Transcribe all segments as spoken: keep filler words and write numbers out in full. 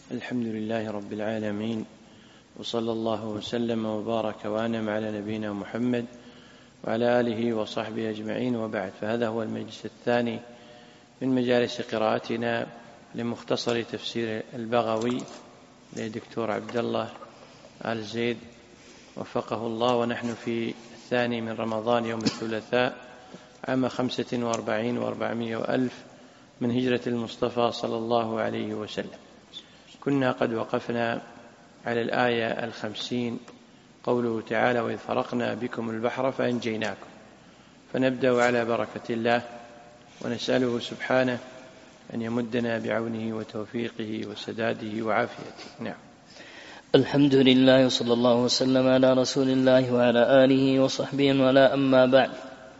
الحمد لله رب العالمين، وصلى الله وسلم وبارك وأنعم على نبينا محمد وعلى آله وصحبه أجمعين، وبعد. فهذا هو المجلس الثاني من مجالس قراءتنا لمختصر تفسير البغوي لدكتور عبد الله آل زيد وفقه الله، ونحن في الثاني من رمضان يوم الثلاثاء عام خمسة وأربعين وأربعمائة وألف من هجرة المصطفى صلى الله عليه وسلم. كنا قد وقفنا على الآية الخمسين، قوله تعالى: وإذ فرقنا بكم البحر فأنجيناكم. فنبدأ على بركة الله ونسأله سبحانه أن يمدنا بعونه وتوفيقه وسداده وعافيته. نعم. الحمد لله، وصلى الله وسلم على رسول الله وعلى آله وصحبه، ولا أما بعد.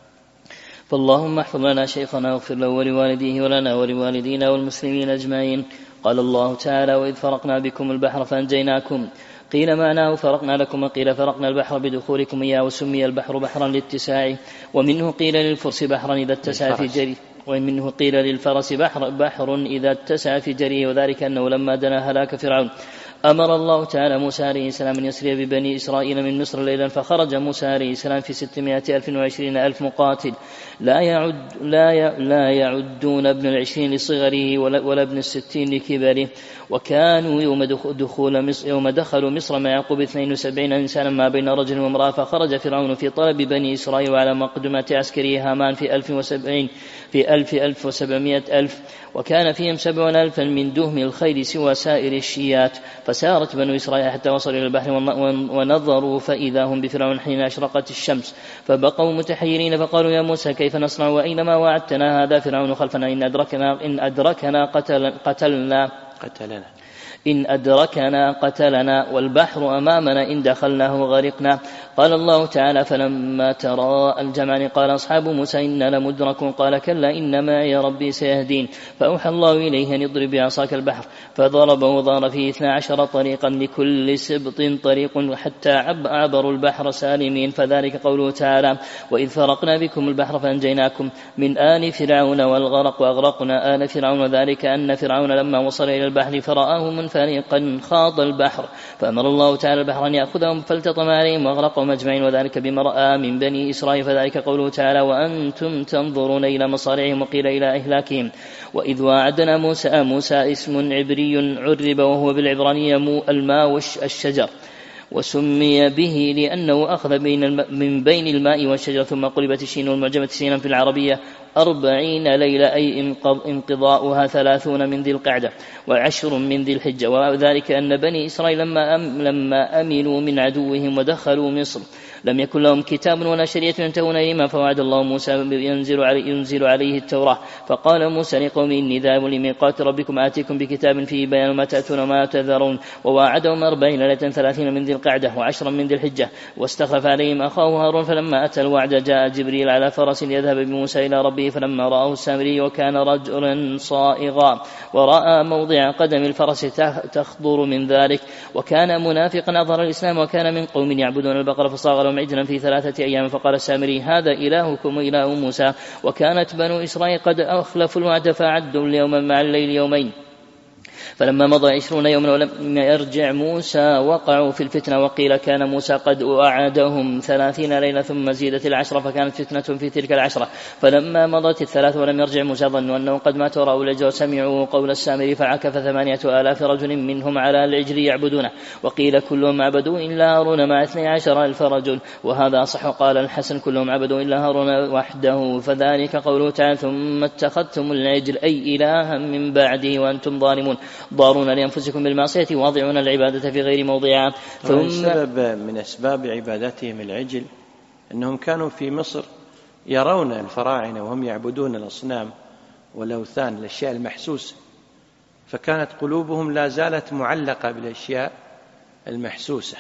فاللهم احفظ لنا شيخنا واغفر له ولوالديه ولنا ولوالدينا والمسلمين أجمعين. قال الله تعالى: وإذ فرقنا بكم البحر فأنجيناكم. قيل معناه فرقنا لكم، وقيل فرقنا البحر بدخولكم إياه، وسمي البحر بحرا لاتساعه. ومنه قيل للفرس بحرا إذا اتسع في جريه، ومنه قيل للفرس بحر, بحر إذا اتسع في جريه، وذلك أنه لما دنا هلاك فرعون أمر الله تعالى موسى عليه السلام أن يسري ببني إسرائيل من مصر ليلا، فخرج موسى عليه السلام في ستمائة ألف وعشرين ألف مقاتل لا, يعد لا, لا يعدون ابن العشرين لصغره ولا, ولا ابن الستين لكبره. وكانوا يوم, دخول مصر يوم دخلوا مصر مع يعقوب اثنين وسبعين إنسانا ما بين رجل وامرأة. فخرج فرعون في طلب بني إسرائيل وعلى مقدمة عسكريه هامان في ألف وسبعين في ألف ألف وسبعمائة ألف، وكان فيهم سبعون ألفا من دهم الخيل سوى سائر الشيات. فسارت بنو إسرائيل حتى وصلوا إلى البحر ونظروا فإذا هم بفرعون حين أشرقت الشمس، فبقوا متحيرين فقالوا: يا موسى كيف نصنع وأينما وعدتنا هذا فرعون خلفنا، إن أدركنا, إن أدركنا قتل قتلنا قتلنا إن أدركنا قتلنا والبحر أمامنا إن دخلناه غرقنا. قال الله تعالى: فلما ترى الجمعان قال أصحاب موسى إنا لمدركون، قال كلا إن معي ربي سيهدين. فأوحى الله إليه أن يضرب بعصاك البحر، فضرب وضار فيه اثنا عشر طريقا لكل سبط طريق حتى عبروا البحر سالمين. فذلك قوله تعالى: وإذ فرقنا بكم البحر فأنجيناكم من آل فرعون والغرق وأغرقنا آل فرعون. وذلك أن فرعون لما وصل إلى البحر فرآه منفرقا خاض البحر، فأمر الله تعالى البحر أن يأخذهم فالتطم عليهم وأغرقهم أجمعين، وذلك بما رأى من بني إسرائيل. فذلك قوله تعالى: وأنتم تنظرون إلى مصارعهم، وقيل إلى إهلاكهم. وإذ واعدنا موسى موسى اسم عبري عرب وهو بالعبرانية الماوش الشجر، وسمي به لأنه أخذ بين من بين الماء والشجر، ثم قلبت الشين والمعجمة سينا في العربية أربعين ليلة، أي انقضاؤها ثلاثون من ذي القعدة وعشر من ذي الحجة. وذلك أن بني إسرائيل لما, أم لما أمنوا من عدوهم ودخلوا مصر لم يكن لهم كتاب ولا شريعة ينتهون إليها، فوعد الله موسى ينزل عليه, ينزل عليه التوراة. فقال موسى لقوم إني ذاهب لميقات ربكم آتيكم بكتاب فيه بيان ما تأتون وما تذرون. وواعدهم أربعين ليلة ثلاثين من ذي القعدة وعشرا من ذي الحجة، واستخلف عليهم أخاه هارون. فلما أتى الوعد جاء جبريل على فرس يذهب بموسى إلى ربه، فلما رآه السامري وكان رجلا صائغا ورأى موضع قدم الفرس تخضر من ذلك، وكان منافقا أظهر الإسلام، وكان من قوم يعبدون البقر، فصاغ لهم عجلا في ثلاثة أيام. فقال السامري: هذا إلهكم وإله موسى. وكانت بنو إسرائيل قد أخلفوا الوعد فعدوا اليوم مع الليل يومين. فلما مضى عشرون يوما ولم يرجع موسى وقعوا في الفتنة، وقيل كان موسى قد أعادهم ثلاثين ليلة ثم زيدت العشرة، فكانت فتنة في تلك العشرة. فلما مضت الثلاث ولم يرجع موسى ظنوا أنه قد مات ورأوا العجل وسمعوا قول السامري، فعكف ثمانية آلاف رجل منهم على العجل يعبدونه، وقيل كلهم عبدوا إلا هارون مع اثني عشر ألف رجل، وهذا صح. قال الحسن: كلهم عبدوا إلا هارون وحده. فذلك قوله تعالى: ثم اتخذتم العجل، أي إلها من بعده وأنتم ظالمون ضارون لأنفسكم بالمعصية واضعون العبادة في غير موضعها. ثم سبب من أسباب عبادتهم العجل أنهم كانوا في مصر يرون الفراعنة وهم يعبدون الأصنام والأوثان، الأشياء المحسوسة، فكانت قلوبهم لا زالت معلقة بالأشياء المحسوسة،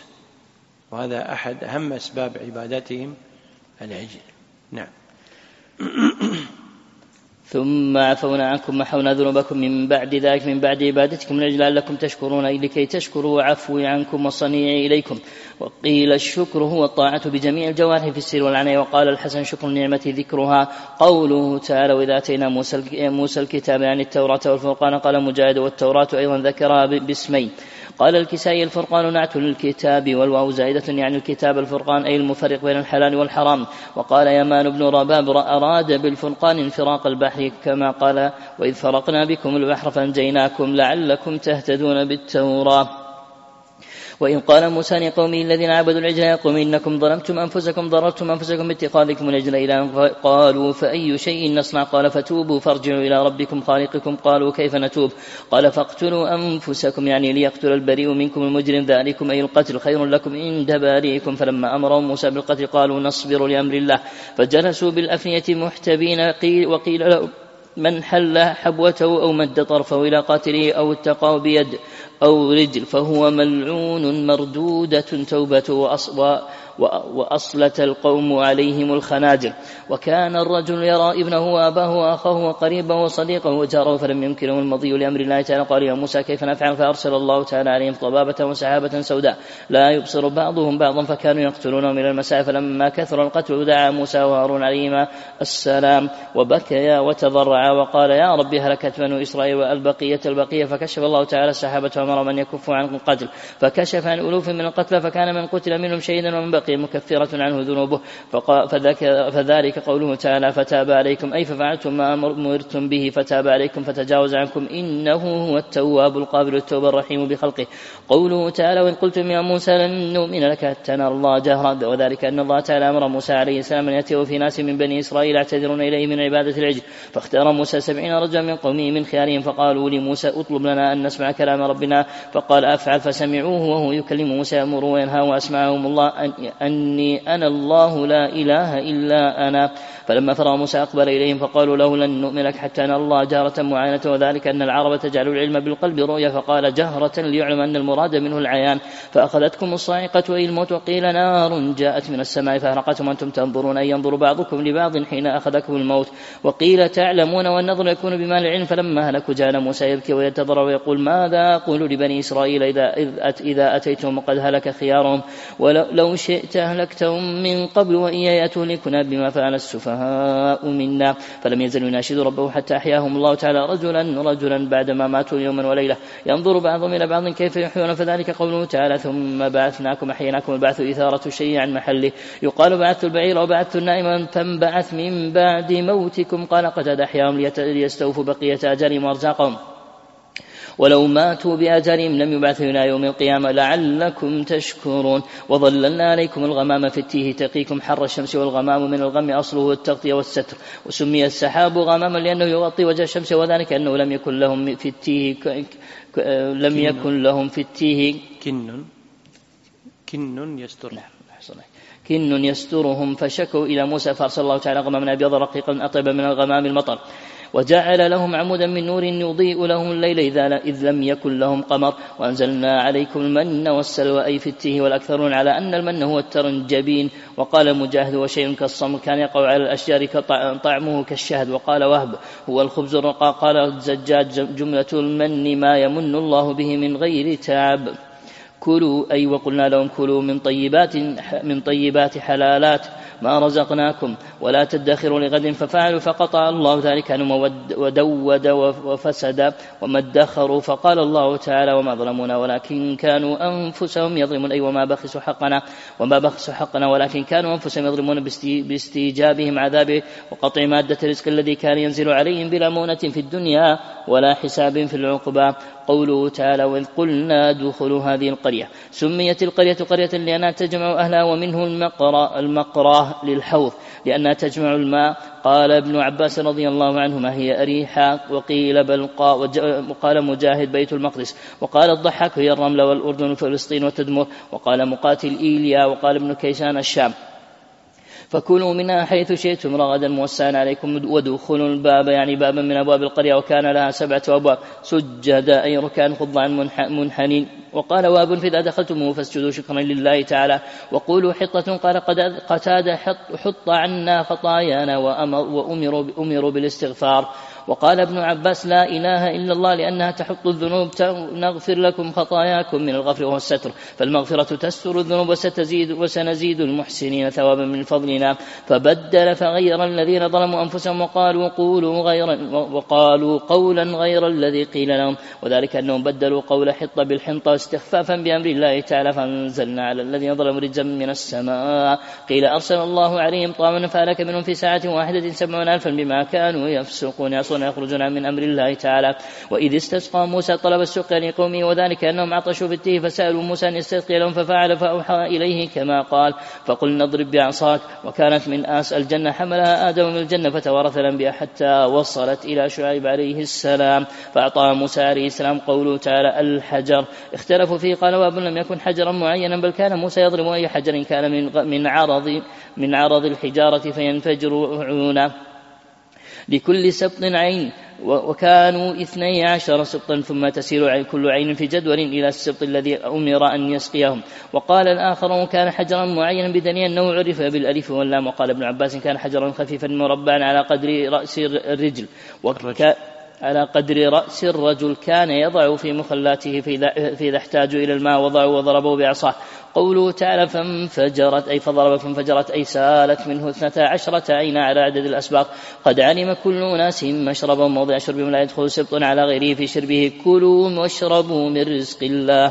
وهذا أحد أهم أسباب عبادتهم العجل. نعم. ثم عفونا عنكم محونا ذنوبكم من بعد ذلك من بعد عبادتكم من أجل لعلكم تشكرون لكي تشكروا عفوي عنكم وصنيعي إليكم. وقيل الشكر هو الطاعة بجميع الجوارح في السر والعناية. وقال الحسن شكر النعمة ذكرها. قوله تعالى وإذا أتينا موسى الكتاب يعني التوراة والفرقان. قال مجاهد والتوراة أيضا ذكرها باسمين. قال الكسائي الفرقان نعت للكتاب والواو زائدة يعني الكتاب الفرقان أي المفرق بين الحلال والحرام. وقال يمان بن رباب أراد بالفرقان انفراق البحر كما قال وإذ فرقنا بكم البحر فانجيناكم لعلكم تهتدون بالتوراة. وإن قال موسى لقومه الذين عبدوا العجل يا قوم إنكم ظلمتم أنفسكم ضررتم أنفسكم باتخاذكم العجل إلى قالوا فأي شيء نصنع قال فتوبوا فارجعوا إلى ربكم خالقكم. قالوا كيف نتوب قال فاقتلوا أنفسكم يعني ليقتل البريء منكم المجرم ذلكم أي القتل خير لكم عند بارئكم. فلما أمرهم موسى بالقتل قالوا نصبر لأمر الله فجلسوا بالأفنية محتبين. وقيل له من حل حبوته أو مد طرفه إلى قاتله أو اتقاه بيد أو رجل فهو ملعون مردودة توبته وأصلت القوم عليهم الخناجر. وكان الرجل يرى ابنه وأباه وأخاه وقريبه وصديقه وجاره فلم يمكنه المضي لأمر الله تعالى. قال يا موسى كيف نفعل فأرسل الله تعالى عليهم ضبابة وسحابة سوداء لا يبصر بعضهم بعضا فكانوا يقتلونهم إلى المساء. فلما كثر القتل دعا موسى وهارون عليهما السلام وبكيا وتضرعا وقال يا رب هلكت بنو إسرائيل والبقية البقية. فكشف الله تعالى السحابة وأمر من يكف عن القتل فكشف عن ألوف من القتلى فكان من قتل منهم شهيدا ومن بقي مكفرة عنه ذنوبه. فذلك قوله تعالى فتاب عليكم أي ففعلتم ما أمرتم به فتاب عليكم فتجاوز عنكم إنه هو التواب القابل التوب الرحيم بخلقه. قوله تعالى وإن قلتم يا موسى لن نؤمن لك حتى نرى الله جهرا. وذلك أن الله تعالى أمر موسى عليه السلام أن يأتيه في ناس من بني إسرائيل يعتذرون إليه من عبادة العجل. فاختار موسى سبعين رجلا من قومه من خيارهم فقالوا لموسى اطلب لنا أن نسمع كلام ربنا فقال أفعل. فسمعوه وهو يكلم موسى يأمر وينهى وأسمعهم الله أني أنا الله لا إله إلا أنا. فلما فرغ موسى أقبل إليهم فقالوا له لن نؤمن لك حتى نرى الله جهرة معاينة. وذلك أن العرب تجعل العلم بالقلب رؤيا فقال جهرة ليعلم أن المراد منه العيان. فأخذتكم الصاعقة أي الموت وقيل نار جاءت من السماء فأحرقتم وأنتم تنظرون أي ينظر بعضكم لبعض حين أخذكم الموت. وقيل تعلمون والنظر يكون بما العلم. فلما هلكوا جعل موسى يبكي ويتضرع ويقول ماذا أقول لبني إسرائيل إذا, إذا أتيتهم وقد هلك خيارهم ولو شئت أهلكتهم من قبل وإياي تهلكنا بما فعل السفهاء منا. فلم يزل يناشد ربه حتى أحياهم الله تعالى رجلا رجلا بعدما ماتوا يوما وليلة ينظر بعضهم إلى بعض كيف يحيون. فذلك قوله تعالى ثم بعثناكم أحييناكم. البعث إثارة الشيء عن محله. يقال بعثت البعير وبعثت النائم فانبعث من بعد موتكم. قال قتاد أحياهم ليستوفوا بقية أجرهم وأرزاقهم ولو ماتوا بأجرهم لم يبعثوا إلى يوم القيامة لعلكم تشكرون. وظللنا عليكم الغمام في التيه تقيكم حر الشمس. والغمام من الغم أصله التغطية والستر. وسمي السحاب غماما لأنه يغطي وجه الشمس. وذلك أنه لم يكن لهم في التيه لم يكن لهم في التيه كن كن يستر كن يسترهم فشكوا إلى موسى فأرسل الله تعالى غماما أبيض رقيقا أطيب من الغمام المطر. وجعل لهم عمودا من نور يضيء لهم الليل إذ لم يكن لهم قمر. وأنزلنا عليكم المن والسلوى أي في التيه. والأكثرون على أن المن هو الترنجبين. وقال مجاهد وشيء كالصمر كان يقع على الأشجار طعمه كالشهد. وقال وهب هو الخبز الرقاق. قال الزجاج جملة المن ما يمن الله به من غير تعب. كلوا أي وقلنا لهم كلوا من طيبات من طيبات حلالات ما رزقناكم ولا تدخروا لغد. ففعلوا فقطع الله ذلك عنهم ودود وفسد وما ادخروا. فقال الله تعالى وما ظلمونا ولكن كانوا أنفسهم يظلمون أي وما بخسوا حقنا وما بخسوا حقنا ولكن كانوا أنفسهم يظلمون باستيجابهم عذابه وقطع مادة الرزق الذي كان ينزل عليهم بلا مونة في الدنيا ولا حساب في العقبى. قوله تعالى وإذ قلنا ادخلوا هذه القرية. سميت القرية قرية لأنها تجمع أهلها ومنه المقرى المقرى للحوض لأنها تجمع الماء. قال ابن عباس رضي الله عنهما هي أريحا وقيل بلقاء. وقال مجاهد بيت المقدس. وقال الضحاك هي الرملة والأردن وفلسطين وتدمر. وقال مقاتل إيليا. وقال ابن كيسان الشام. فكلوا منها حيث شئتم رغدا موسعا عليكم ودخلوا الباب يعني بابا من أبواب القرية. وكان لها سبعة أبواب سجدا أي ركعا خضعا منحنين وقال واب فإذا دخلتموه فاسجدوا شكرا لله تعالى وقولوا حطة. قال قد قتادة حط, حط عنا خطايانا وأمروا أمروا بالاستغفار. وقال ابن عباس لا إله إلا الله لأنها تحط الذنوب نغفر لكم خطاياكم من الغفر وهو الستر، فالمغفرة تستر الذنوب وستزيد وسنزيد المحسنين ثوابا من فضلنا. فبدل فغير الذين ظلموا أنفسهم وقالوا قولوا غير وقالوا قولا غير الذي قيل لهم، وذلك أنهم بدلوا قول حط بالحنطة استخفافا بأمر الله تعالى، فأنزلنا على الذين ظلموا رجزا من السماء. قيل أرسل الله عليهم طامنا فهلك منهم في ساعة واحدة سبعون ألفا بما كانوا يفسقون يخرجون من أمر الله تعالى. وإذ استسقى موسى طلب السقيا لقومه وذلك أنهم عطشوا في التيه فسألوا موسى أن يستسقي لهم ففعل فأوحى إليه كما قال فقلنا اضرب بعصاك، وكانت من آس الجنة حملها آدم من الجنة فتوارث الأنبياء حتى وصلت إلى شعيب عليه السلام فأعطى موسى عليه السلام. قوله تعالى الحجر اختلفوا فيه، قال واب لم يكن حجرا معينا بل كان موسى يضرب أي حجر كان من من عرض من عرض الحجارة فينفجر عيونه لكل سبط عين، وكانوا اثني عشر سبطا ثم تسير كل عين في جدول إلى السبط الذي أمر أن يسقيهم. وقال الآخرون كان حجرا معينا بدنيا أنه عرف بالألف واللام. وقال ابن عباس كان حجرا خفيفا مربعا على قدر رأس الرجل وكان على قدر رأس الرجل كان يضع في مخلاته فإذا احتاجوا إلى الماء وضعوا وضربوا بعصاه. قوله تعالى فانفجرت أي فضرب فانفجرت أي سالت منه اثنتا عشرة عين على عدد الأسباط. قد علم كل ناس مشربا موضع شربهم لا يدخل سبط على غيره في شربه كلوا واشربوا من رزق الله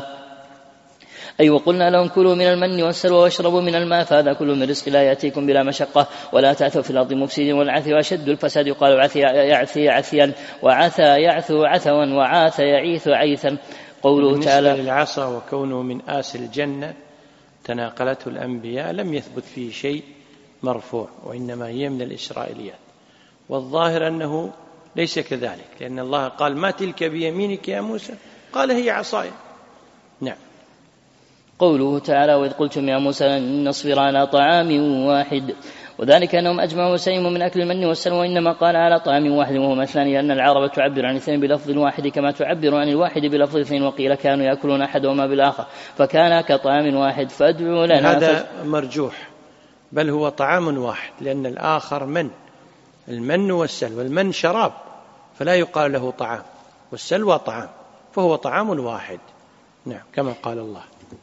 أي وقلنا لهم كلوا من المن والسلوى واشربوا من الماء فهذا كله من رزق لا يأتيكم بلا مشقة ولا تأثوا في الأرض مفسدين. والعثي وأشد الفساد يقال عثي يعثي عثيا وعثى يعثو عثوا وعاث يعيث عيثا. قوله تعالى للعصا وكونه من آس الجنة تناقلته الأنبياء لم يثبت فيه شيء مرفوع وإنما هي من الإسرائيليات، والظاهر أنه ليس كذلك لأن الله قال ما تلك بيمينك يا موسى قال هي عصاي. نعم. قوله تعالى وإذ قلتم يا موسى لن نصبر على طعام واحد وذلك أنهم أجمعوا وسيموا من أكل المن والسلوى وإنما قال على طعام واحد وهو مثلان لأن العرب تعبر عن اثنين بلفظ واحد كما تعبر عن الواحد بلفظ اثنين. وقيل كانوا يأكلون أحدهما بالآخر فكان كطعام واحد فادعوا لنا. هذا مرجوح بل هو طعام واحد لأن الآخر من المن والسلوى، المن شراب فلا يقال له طعام والسلوى طعام فهو طعام واحد. نعم كما قال الله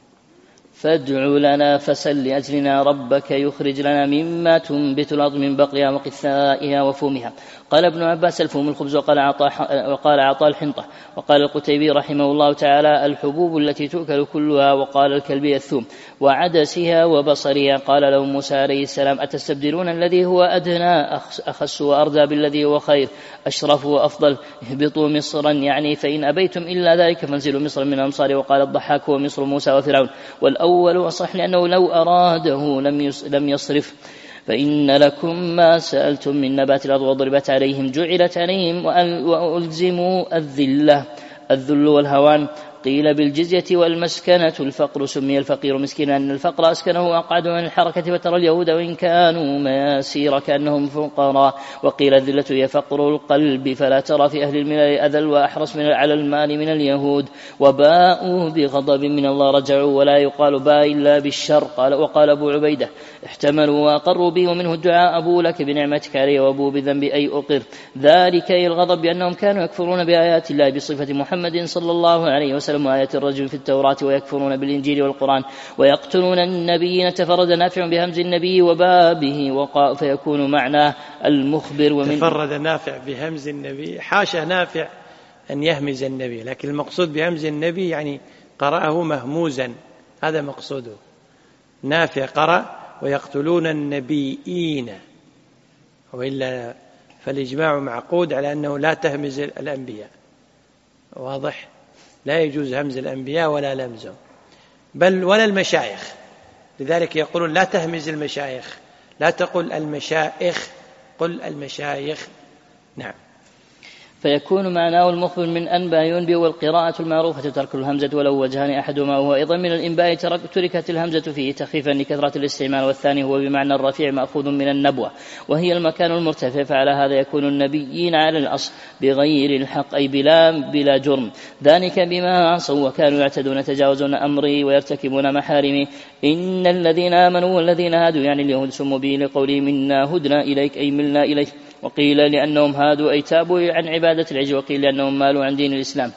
فادع لنا فسل لأجلنا ربك يخرج لنا مما تنبت الأرض من بقلها وقثائها وفومها. قال ابن عباس الفوم الخبز وقال عطاء وقال عطاء الحنطة. وقال القتيبي رحمه الله تعالى الحبوب التي تؤكل كلها. وقال الكلبي الثوم وعدسها وبصرها. قال له موسى عليه السلام أتستبدلون الذي هو أدنى أخس وأرضى بالذي هو خير أشرف وأفضل اهبطوا مصرا يعني فإن أبيتم إلا ذلك فانزلوا مصر من الأمصار. وقال الضحاك هو مصر موسى وفرعون والأول أصح لأنه لو أراده لم يصرف فإن لكم ما سألتم من نبات الأرض وضربت عليهم جعلت عليهم وألزموا الذلة الذل والهوان. قيل بالجزية والمسكنة الفقر سمي الفقير مسكينا أن الفقر أسكنه وأقعده عن الحركة وترى اليهود وإن كانوا مياسير كأنهم فقراء. وقيل الذلة هي فقر القلب فلا ترى في أهل الملل أذل وأحرص من على المال من اليهود. وباءوا بغضب من الله رجعوا ولا يقال باء إلا بالشر. قال وقال أبو عبيدة احتملوا وأقروا به ومنه الدعاء أبو لك بنعمتك علي وأبو بذنب أي أقر ذلك أي الغضب بأنهم كانوا يكفرون بآيات الله بصفة محمد صلى الله عليه وسلم وآية الرجل في التوراة ويكفرون بالإنجيل والقرآن ويقتلون النبيين. تفرد نافع بهمز النبي وبابه وقاء فيكون معناه المخبر. ومن تفرد نافع بهمز النبي حاشا نافع أن يهمز النبي لكن المقصود بهمز النبي يعني قرأه مهموزا هذا مقصوده. نافع قرأ ويقتلون النبيين وإلا فالإجماع معقود على أنه لا تهمز الأنبياء واضح لا يجوز همز الأنبياء ولا لمزهم بل ولا المشايخ لذلك يقولون لا تهمز المشايخ لا تقل المشايخ قل المشايخ. نعم. فيكون معناه المخبر من أنبأ ينبئ، والقراءة المعروفة ترك الهمزة ولو وجهان أحدهما وهو أيضا من الإنباء تركت الهمزة فيه تخفيفا لكثرة الاستعمال، والثاني هو بمعنى الرفيع مأخوذ من النبوة وهي المكان المرتفع، فعلى هذا يكون النبيين على الأصل بغير الحق أي بلا, بلا جرم، ذلك بما عصوا وكانوا يعتدون يتجاوزون أمري ويرتكبون محارمي. إن الذين آمنوا والذين هادوا يعني اليهود سموا به لقولهم إنا هدنا إليك أي ملنا إليك، وقيل لأنهم هادوا أي تابوا عن عبادة العجل، وقيل لأنهم مالوا عن دين الإسلام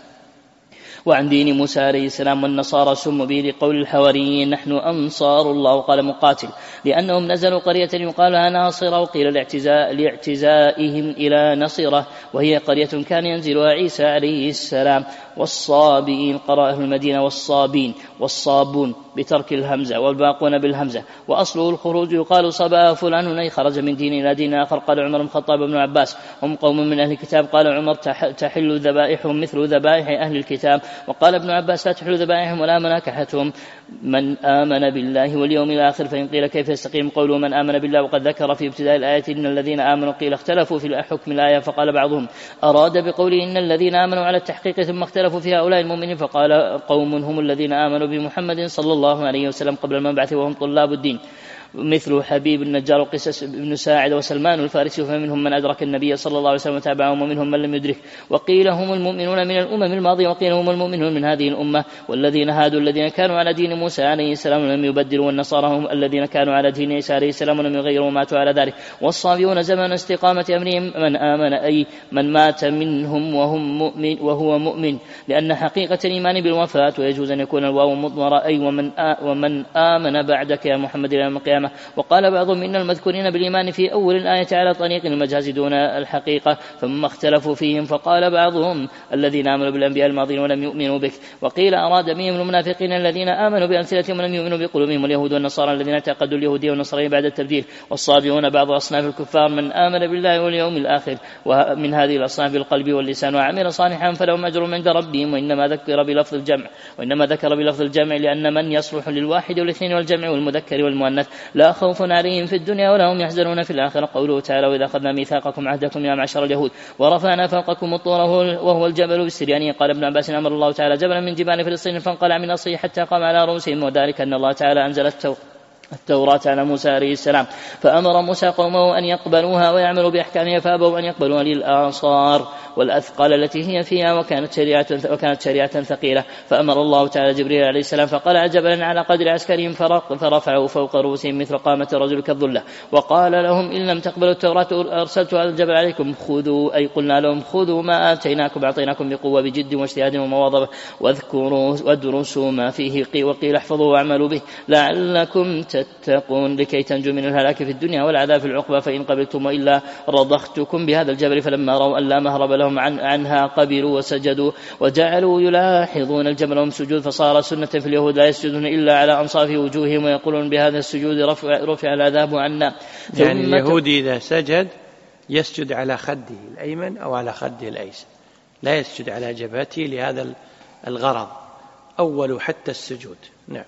وعن دين موسى عليه السلام. والنصارى سموا به لقول الحواريين نحن أنصار الله، وقال مقاتل لأنهم نزلوا قرية يقال لها ناصرة، وقيل لاعتزاء لاعتزائهم إلى نصيرة وهي قرية كان ينزلها عيسى عليه السلام. والصابئين قرأ أهل المدينة والصابين والصابون بترك الهمزة والباقون بالهمزة، وأصله الخروج يقال صبأ فلان أي خرج من دين إلى دين آخر. قال عمر بن الخطاب بن عباس هم قوم من أهل الكتاب، قال عمر تحل ذبائحهم مثل ذبائح أهل الكتاب، وقال ابن عباس لا تحل ذبائحهم ولا مناكحتهم من آمن بالله واليوم الآخر. فإن قيل كيف يستقيم قوله من آمن بالله وقد ذكر في ابتداء الآية إن الذين آمنوا، قيل اختلفوا في حكم الآية، فقال بعضهم أراد بقوله إن الذين آمنوا على التحقيق ثم اختلفوا في هؤلاء المؤمنين، فقال قوم هم الذين آمنوا بمحمد صلى الله عليه وسلم قبل المبعث وهم طلاب الدين مثل حبيب النجار وقيس بن ساعد وسلمان الفارسي، فمنهم من أدرك النبي صلى الله عليه وسلم وتابعهم ومنهم من لم يدرك. وقيل هم المؤمنون من الأمم الماضية وقيل هم المؤمنون من هذه الأمة. والذين هادوا الذين كانوا على دين موسى عليه السلام ولم يبدلوا، والنصارى هم الذين كانوا على دين عيسى عليه السلام ولم يغيروا وماتوا على ذلك. والصابئون زمن استقامة أمرهم من آمن أي من مات منهم وهم مؤمن وهو مؤمن، لأن حقيقة الإيمان بالوفاة، ويجوز أن يكون الواو مضمرة أي ومن, ومن آمن بعدك يا محمد إلى يوم القيامة. وقال بعضهم إن المذكورين بالإيمان في أول الآية على طريق المجاز دون الحقيقة، ثم اختلفوا فيهم، فقال بعضهم الذين آمنوا بالأنبياء الماضين ولم يؤمنوا بك، وقيل أراد بهم المنافقين الذين آمنوا بأمثلتهم ولم يؤمنوا بقلوبهم، واليهود والنصارى الذين اعتقدوا اليهودية والنصرانية بعد التبديل. والصابئون بعض أصناف الكفار من آمن بالله واليوم الآخر، ومن هذه الأصناف بالقلب واللسان وعمل صالحا فلهم أجر عند ربهم. وإنما ذكر بلفظ الجمع وإنما ذكر بلفظ الجمع لأن من يصلح للواحد والاثنين والجمع والمذكر والمؤنث لا خوف عليهم في الدنيا ولا هم يحزنون في الآخرة. قوله تعالى وإذا أخذنا ميثاقكم عهدكم يا معشر اليهود ورفعنا فوقكم الطور وهو الجبل بالسريانية. قال ابن عباس أمر الله تعالى جبلا من جبال فلسطين فانقلع من أصله حتى قام على رؤوسهم، وذلك أن الله تعالى أنزل التوراة التوراة على موسى عليه السلام، فأمر موسى قومه أن يقبلوها ويعملوا بأحكامها فأبوا أن يقبلوها للآثار والأثقال التي هي فيها، وكانت شريعة, وكانت شريعة ثقيلة. فأمر الله تعالى جبريل عليه السلام فقلع جبلا على قدر عسكرهم فرفعه فوق رؤوسهم مثل قامة الرجل كالظلة، وقال لهم إن لم تقبلوا التوراة أرسلت على الجبل عليكم خذوا، أي قلنا لهم خذوا ما آتيناكم أعطيناكم بقوة بجد واجتهاد ومواظبة واذكروا وادرسوا ما فيه، وقيل احفظوا واعملوا به لعلكم تتقون لكي تنجوا من الهلاك في الدنيا والعذاب في العقبى، فإن قبلتم وإلا رضختكم بهذا الجبل. فلما رأوا أن لا مهرب لهم عن عنها قبلوا وسجدوا وجعلوا يلاحظون الجبل وهم سجود، فصار سنة في اليهود لا يسجدون إلا على أنصاف وجوههم ويقولون بهذا السجود رفع, رفع العذاب عنا. يعني اليهودي إذا سجد يسجد على خده الأيمن أو على خده الأيسر، لا يسجد على جبهته لهذا الغرض أول حتى السجود. نعم.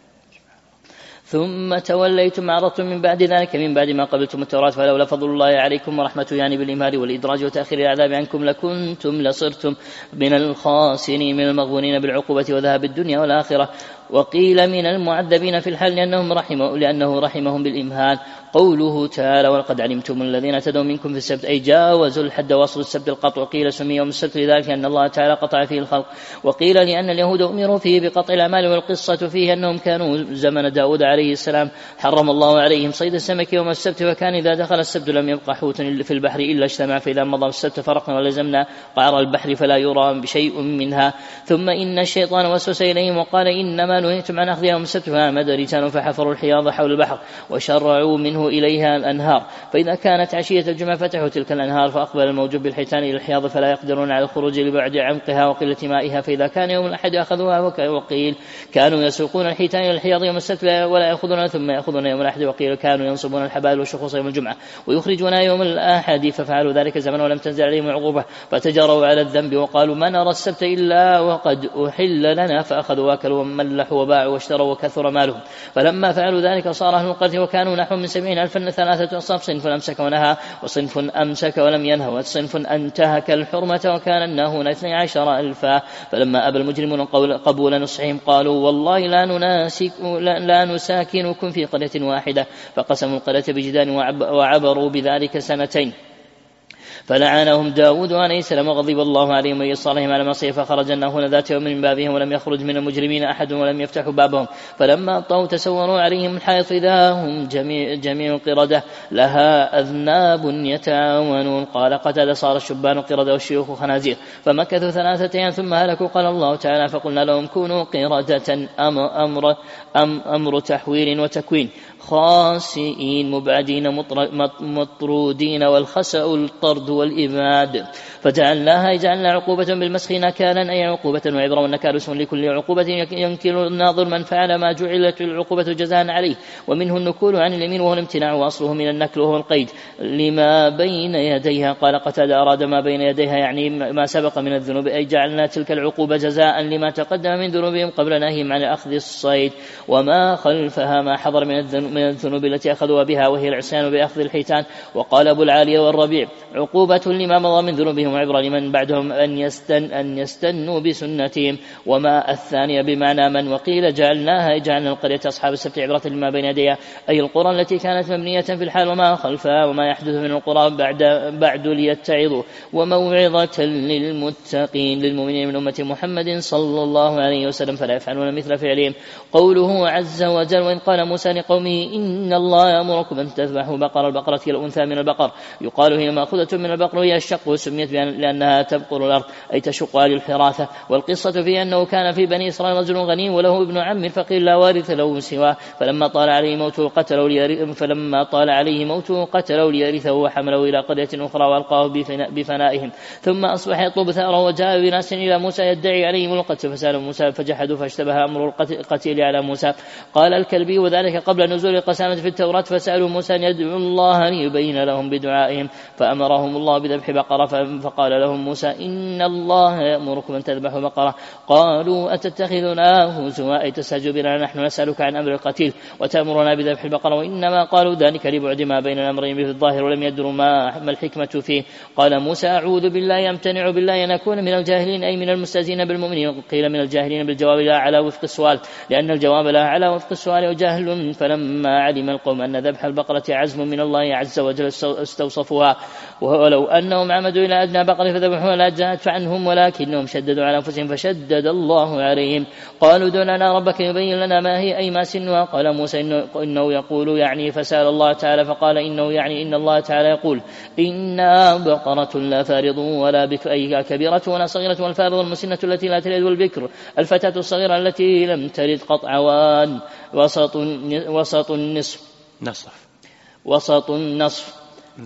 ثم توليتم أعرضتم من بعد ذلك من بعد ما قبلتم التوراة، فلولا فضل الله عليكم ورحمته يعني بالإمهال والإدراج وتأخير العذاب عنكم لكنتم لصرتم من الخاسرين من المغبونين بالعقوبة وذهاب الدنيا والآخرة. وقيل من المعذبين في الحال لأنهم رحمه لأنه رحمهم بالإمهال. قوله تعالى ولقد علمتم الذين اعتدوا منكم في السبت أي جاوزوا الحد وصلوا السبت القطع. وقيل سمي يوم السبت لذلك أن الله تعالى قطع فيه الخلق. وقيل لأن اليهود أمروا فيه بقطع الأعمال، والقصة فيه أنهم كانوا زمن داود عليه السلام حرم الله عليهم صيد السمك يوم السبت، وكان إذا دخل السبت لم يبقى حوت في البحر إلا اجتمع، فإذا مضى السبت فرقنا ولزمنا قعر البحر فلا يرى بشيء منها. ثم إن الشيطان وسوس إليهم وقال إنما نهيتم عن أخذ يوم السبت، فعمد رجال فحفروا الحياض حول البحر وشرعوا منه إليها الأنهار، فإذا كانت عشية الجمعة فتحوا تلك الأنهار، فأقبل الموجب بالحيتان إلى الحياض فلا يقدرون على الخروج لبعد عمقها وقلة مائها، فإذا كان يوم الأحد أخذوها. وقيل كانوا يسوقون الحيتان إلى الحياض يوم السبت ولا يأخذون ثم يأخذون يوم الأحد. وقيل كانوا ينصبون الحبال والشخوص يوم الجمعة ويخرجون يوم الأحد، ففعلوا ذلك زمن ولم تنزل عليهم العقوبة فتجروا على الذنب وقالوا ما نرى السبت إلا وقد أحل لنا، فأخذوا واكلوا وملحوا ذبحوا وباعوا واشتروا وكثر مالهم. فلما فعلوا ذلك صار أهل القرية وكانوا نحو من سبعين ألفا ثلاثة أصناف، صنف أمسك ونهى وصنف أمسك ولم ينهى وصنف انتهك الحرمة وكان الناهون اثني عشر ألفا. فلما أبى المجرمون قبول نصحهم قالوا والله لا, نناسك لا, لا نساكنكم في قرية واحدة، فقسموا القرية بجدار وعبروا بذلك سنتين. فلعنهم داود عليه السلام وغضب الله عليهم ويسر عليهم على معصية، فخرج الناهون ذات يوم من بابهم ولم يخرج من المجرمين أحد ولم يفتحوا بابهم. فلما أبطأوا تسوروا عليهم الحائط إذا هم جميع, جميع قردة لها أذناب يتعاونون. قال قتل صار الشبان قردة والشيوخ خنازير، فمكثوا ثلاثة أيام ثم هلكوا. قال الله تعالى فقلنا لهم كونوا قردة أمر, أمر, أم أمر تحوير وتكوين خاسئين مبعدين مطرودين، والخسأ الطرد والإبعاد. فجعلناها جعلنا عقوبة بالمسخ نكالا أي عقوبة وعبرة، والنكال اسم لكل عقوبة ينكر الناظر من فعل ما جعلت العقوبة جزاء عليه. ومنه النكول عن اليمين وهو الامتناع، وأصله من النكل وهو القيد لما بين يديها. قال قتادة أراد ما بين يديها يعني ما سبق من الذنوب، أي جعلنا تلك العقوبة جزاء لما تقدم من ذنوبهم قبل نهيهم عن أخذ الصيد، وما خلفها ما حضر من الذنوب من الذنوب التي أخذوا بها وهي العصيان بأخذ الحيتان. وقال أبو العالية والربيع عقوبة لما مضى من ذنوبهم وعبرة لمن بعدهم أن, يستن أن يستنوا بسنتهم. وما الثانية بمعنى من. وقيل جعلناها جعلنا القرية أصحاب السبت عبرة لما بين يديها أي القرى التي كانت مبنية في الحال وما خلفها وما يحدث من القرى بعد, بعد ليتعظوا، وموعظة للمتقين للمؤمنين من أمة محمد صلى الله عليه وسلم فلا يفعلون مثل فعلهم. قوله عز وجل وإن قال موسى لقومه إن الله يأمركم أن تذبحوا بقرة، البقرة هي الأنثى من البقر، يقال هي مأخوذة من البقر وهي الشق، وسميت لأنها تبقر الأرض أي تشقها للحراثة. والقصة في أنه كان في بني إسرائيل رجل غني وله ابن عم فقير لا وارث له سواه، فلما طال عليه موته قتله ليرثه فلما طال عليه موته قتله ليرثه وحمله إلى قرية أخرى وألقاه بفنائهم، ثم أصبح يطلب ثأره وجاء بناس إلى موسى يدعي عليهم القتل فسألوا موسى فجحدوا فاشتبه أمر القتيل على موسى. قال الكلبي وذلك قبل نزول القسامة في التوراة، فسألوا موسى أن يدعوا الله أن يبين لهم بدعائهم، فأمرهم الله بذبح بقرة. فقال لهم موسى إن الله يأمركم أن تذبحوا بقرة. قالوا أتتخذنا هزوا أي تستهزئ بنا نحن نسألك عن أمر القتيل وتأمرنا بذبح البقرة؟ وإنما قالوا ذلك لبعد ما بين الأمرين في الظاهر ولم يدروا ما, ما الحكمة فيه. قال موسى أعوذ بالله يمتنع بالله أن أكون من الجاهلين أي من المستهزئين بالمؤمنين. قيل من الجاهلين بالجواب لا على وفق السؤال، لأن الجواب لا على وفق السؤال وجاهل. فلما علم القوم أن ذبح البقرة عزم من الله عز وجل استوصفوها، ولو أنهم عمدوا إلى أدنى بقرة فذبحوها لا جاءت عنهم، ولكنهم شددوا على أنفسهم فشدد الله عليهم. قالوا دعنا ربك يبين لنا ما هي أي ما سنها. قال موسى إنه, إنه يقول يعني، فسأل الله تعالى فقال إنه يعني إن الله تعالى يقول إنا بقرة لا فارض ولا بكر أي كبيرة ولا صغيرة، والفارض المسنة التي لا تلد، والبكر الفتاة الصغيرة التي لم تلد قطعوان وسط وسط النصف نصف وسط النصف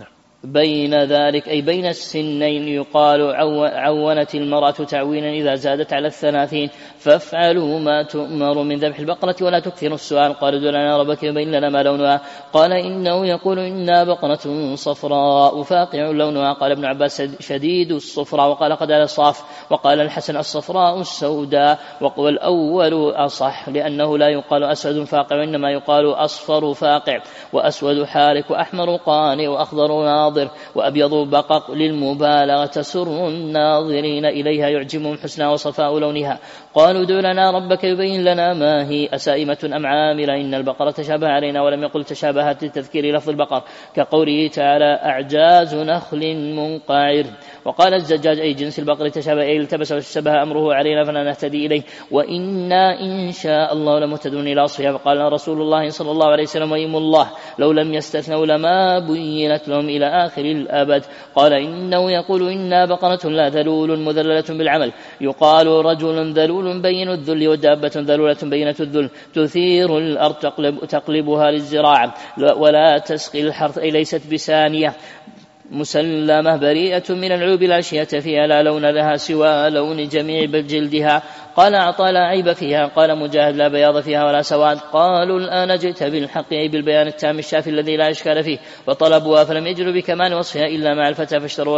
بين ذلك أي بين السنين. يقال عونت المرأة تعوينا إذا زادت على الثلاثين. فافعلوا ما تؤمر من ذبح البقرة ولا تكثروا السؤال. قالوا دعنا ربك يبين لنا ما لونها. قال إنه يقول إنها بقرة صفراء فاقع لونها. قال ابن عباس شديد الصفراء، وقال قد على الصاف، وقال الحسن الصفراء السوداء. وقال الأول أصح لأنه لا يقال أسود فاقع وإنما يقال أصفر فاقع، وأسود حارك، وأحمر قانع، وأخضر ناظر، وأبيض بقق للمبالغة تسر الناظرين إليها يعجبهم حسنها وصفاء لونها. قالوا ادع لنا ربك يبين لنا ما هي أسائمة أم عاملة إن البقرة تشابه علينا، ولم يقل تشابهت لتذكير لفظ البقر كقوله تعالى أعجاز نخل منقعر. وقال الزجاج أي جنس البقر تشابه أي التبس وشبه أمره علينا فلا نهتدي إليه، وإنا إن شاء الله لمهتدون إلى أصفها. فقال رسول الله صلى الله عليه وسلم وإيم الله لو لم يستثنوا لما بينت لهم إلى آخر الأبد. قال إنه يقول إنا بقرة لا ذلول مذللة بالعمل، يقال رجل ذلول بين الذل، ودابة ذلولة بينة الذل تثير الأرض تقلب تقلبها للزراعة ولا تسقي الحرث أي ليست بسانية، مسلمة بريئة من العيوب لا شية فيها لا لون لها سوى لون جميع جلدها. قال عطاء لا عيب فيها. قال مجاهد لا بياض فيها ولا سواد. قالوا الآن جئت بالحق أي بالبيان التام الشافي الذي لا إشكال فيه، وطلبوها فلم يجروا بكمال وصفها إلا مع الفتى فاشتروا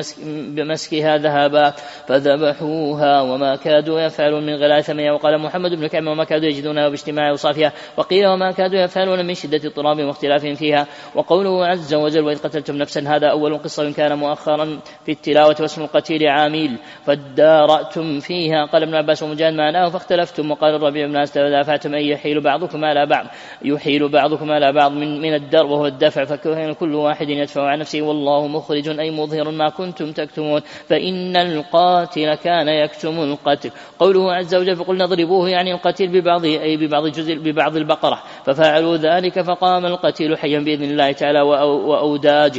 بمسكها ذهبا فذبحوها وما كادوا يفعلون من غلاء ثمنها. وقال محمد بن كعب وما كادوا يجدونها باجتماع أوصافها. وقيل وما كادوا يفعلون من شدة اضطراب واختلافهم فيها. وقوله عز وجل وإذ قتلتم نفسا هذا أول قصة كان مؤخرا في التلاوة واسم القتيل عامل فادارأتم فيها. قال ابن عباس ومجاهد معناه فاختلفتم. وقال الربيع بن أنس تدافعتم أي يحيل بعضكم على بعض يحيل بعضكم على بعض من, من الدرب وهو الدفع فكل واحد يدفع عن نفسه والله مخرج أي مظهر ما كنتم تكتمون فإن القاتل كان يكتم القتل. قوله عز وجل فقلنا اضربوه يعني القتيل ببعضه أي ببعض جزء ببعض البقرة ففعلوا ذلك فقام القتيل حيا بإذن الله تعالى وأوداجه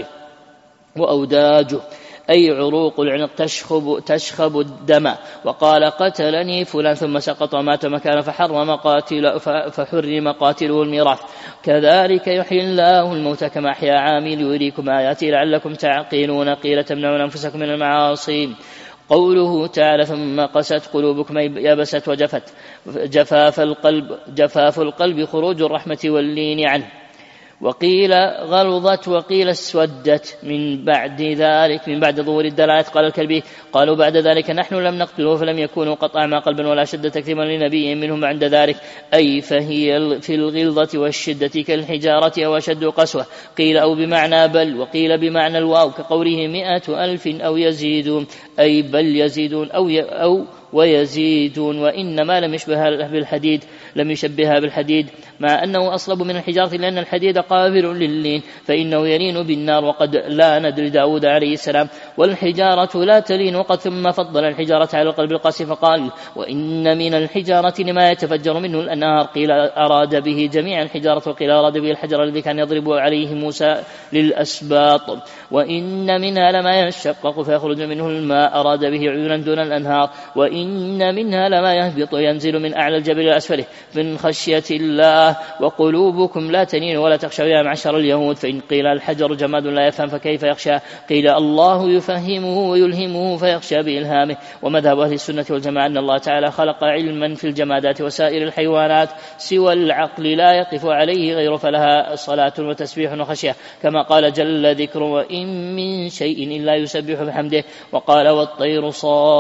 وأوداجه أي عروق العنق تشخب, تشخب الدم. وقال قتلني فلان ثم سقط ومات مكانه فحرم قاتل فحرم قاتله الميراث. كذلك يحيي الله الموتى كما أحيا عامل يريكم آياته لعلكم تعقلون. قيل تمنعون أنفسكم من المعاصي. قوله تعالى ثم قست قلوبكم يبست وجفت جفاف القلب جفاف القلب خروج الرحمة واللين عنه. وقيل غلظت وقيل اسودت من بعد ذلك من بعد ظهور الدلالات. قال الكلبي قالوا بعد ذلك نحن لم نقتله فلم يكونوا قطع ما قلبا ولا شد تكذيبا لنبي منهم عند ذلك أي فهي في الغلظة والشدة كالحجارة أو أشد قسوة. قيل أو بمعنى بل وقيل بمعنى الواو كقوله مئة ألف أو يزيدون أي بل يزيدون أو, ي أو ويزيدون. وإنما لم يشبه بالحديد لم يشبهها بالحديد مع أنه أصلب من الحجارة لأن الحديد قابل لللين فإنه يلين بالنار وقد لا ندري داود عليه السلام والحجارة لا تلين. وقد ثم فضل الحجارة على القلب القاسي فقال وإن من الحجارة لما يتفجر منه الأنهار. قيل أراد به جميع الحجارة وقيل أراد به الحجر الذي كان يضرب عليه موسى للأسباط. وإن منها لما ينشقق فيخرج منه الماء أراد به عيونا دون الأنهار. وإن منها لما يهبط ينزل من أعلى الجبل إلى أسفله من خشية الله. وقلوبكم لا تلين ولا تخشى يا معشر اليهود. فإن قيل الحجر جماد لا يفهم فكيف يخشى. قيل الله يفهمه ويلهمه فيخشى بإلهامه. ومذهب أهل السنة والجماعة أن الله تعالى خلق علما في الجمادات وسائر الحيوانات سوى العقل لا يقف عليه غير فلها صلاة وتسبيح وخشية كما قال جل ذكر وإن من شيء إلا يسبح بحمده. وقال والطير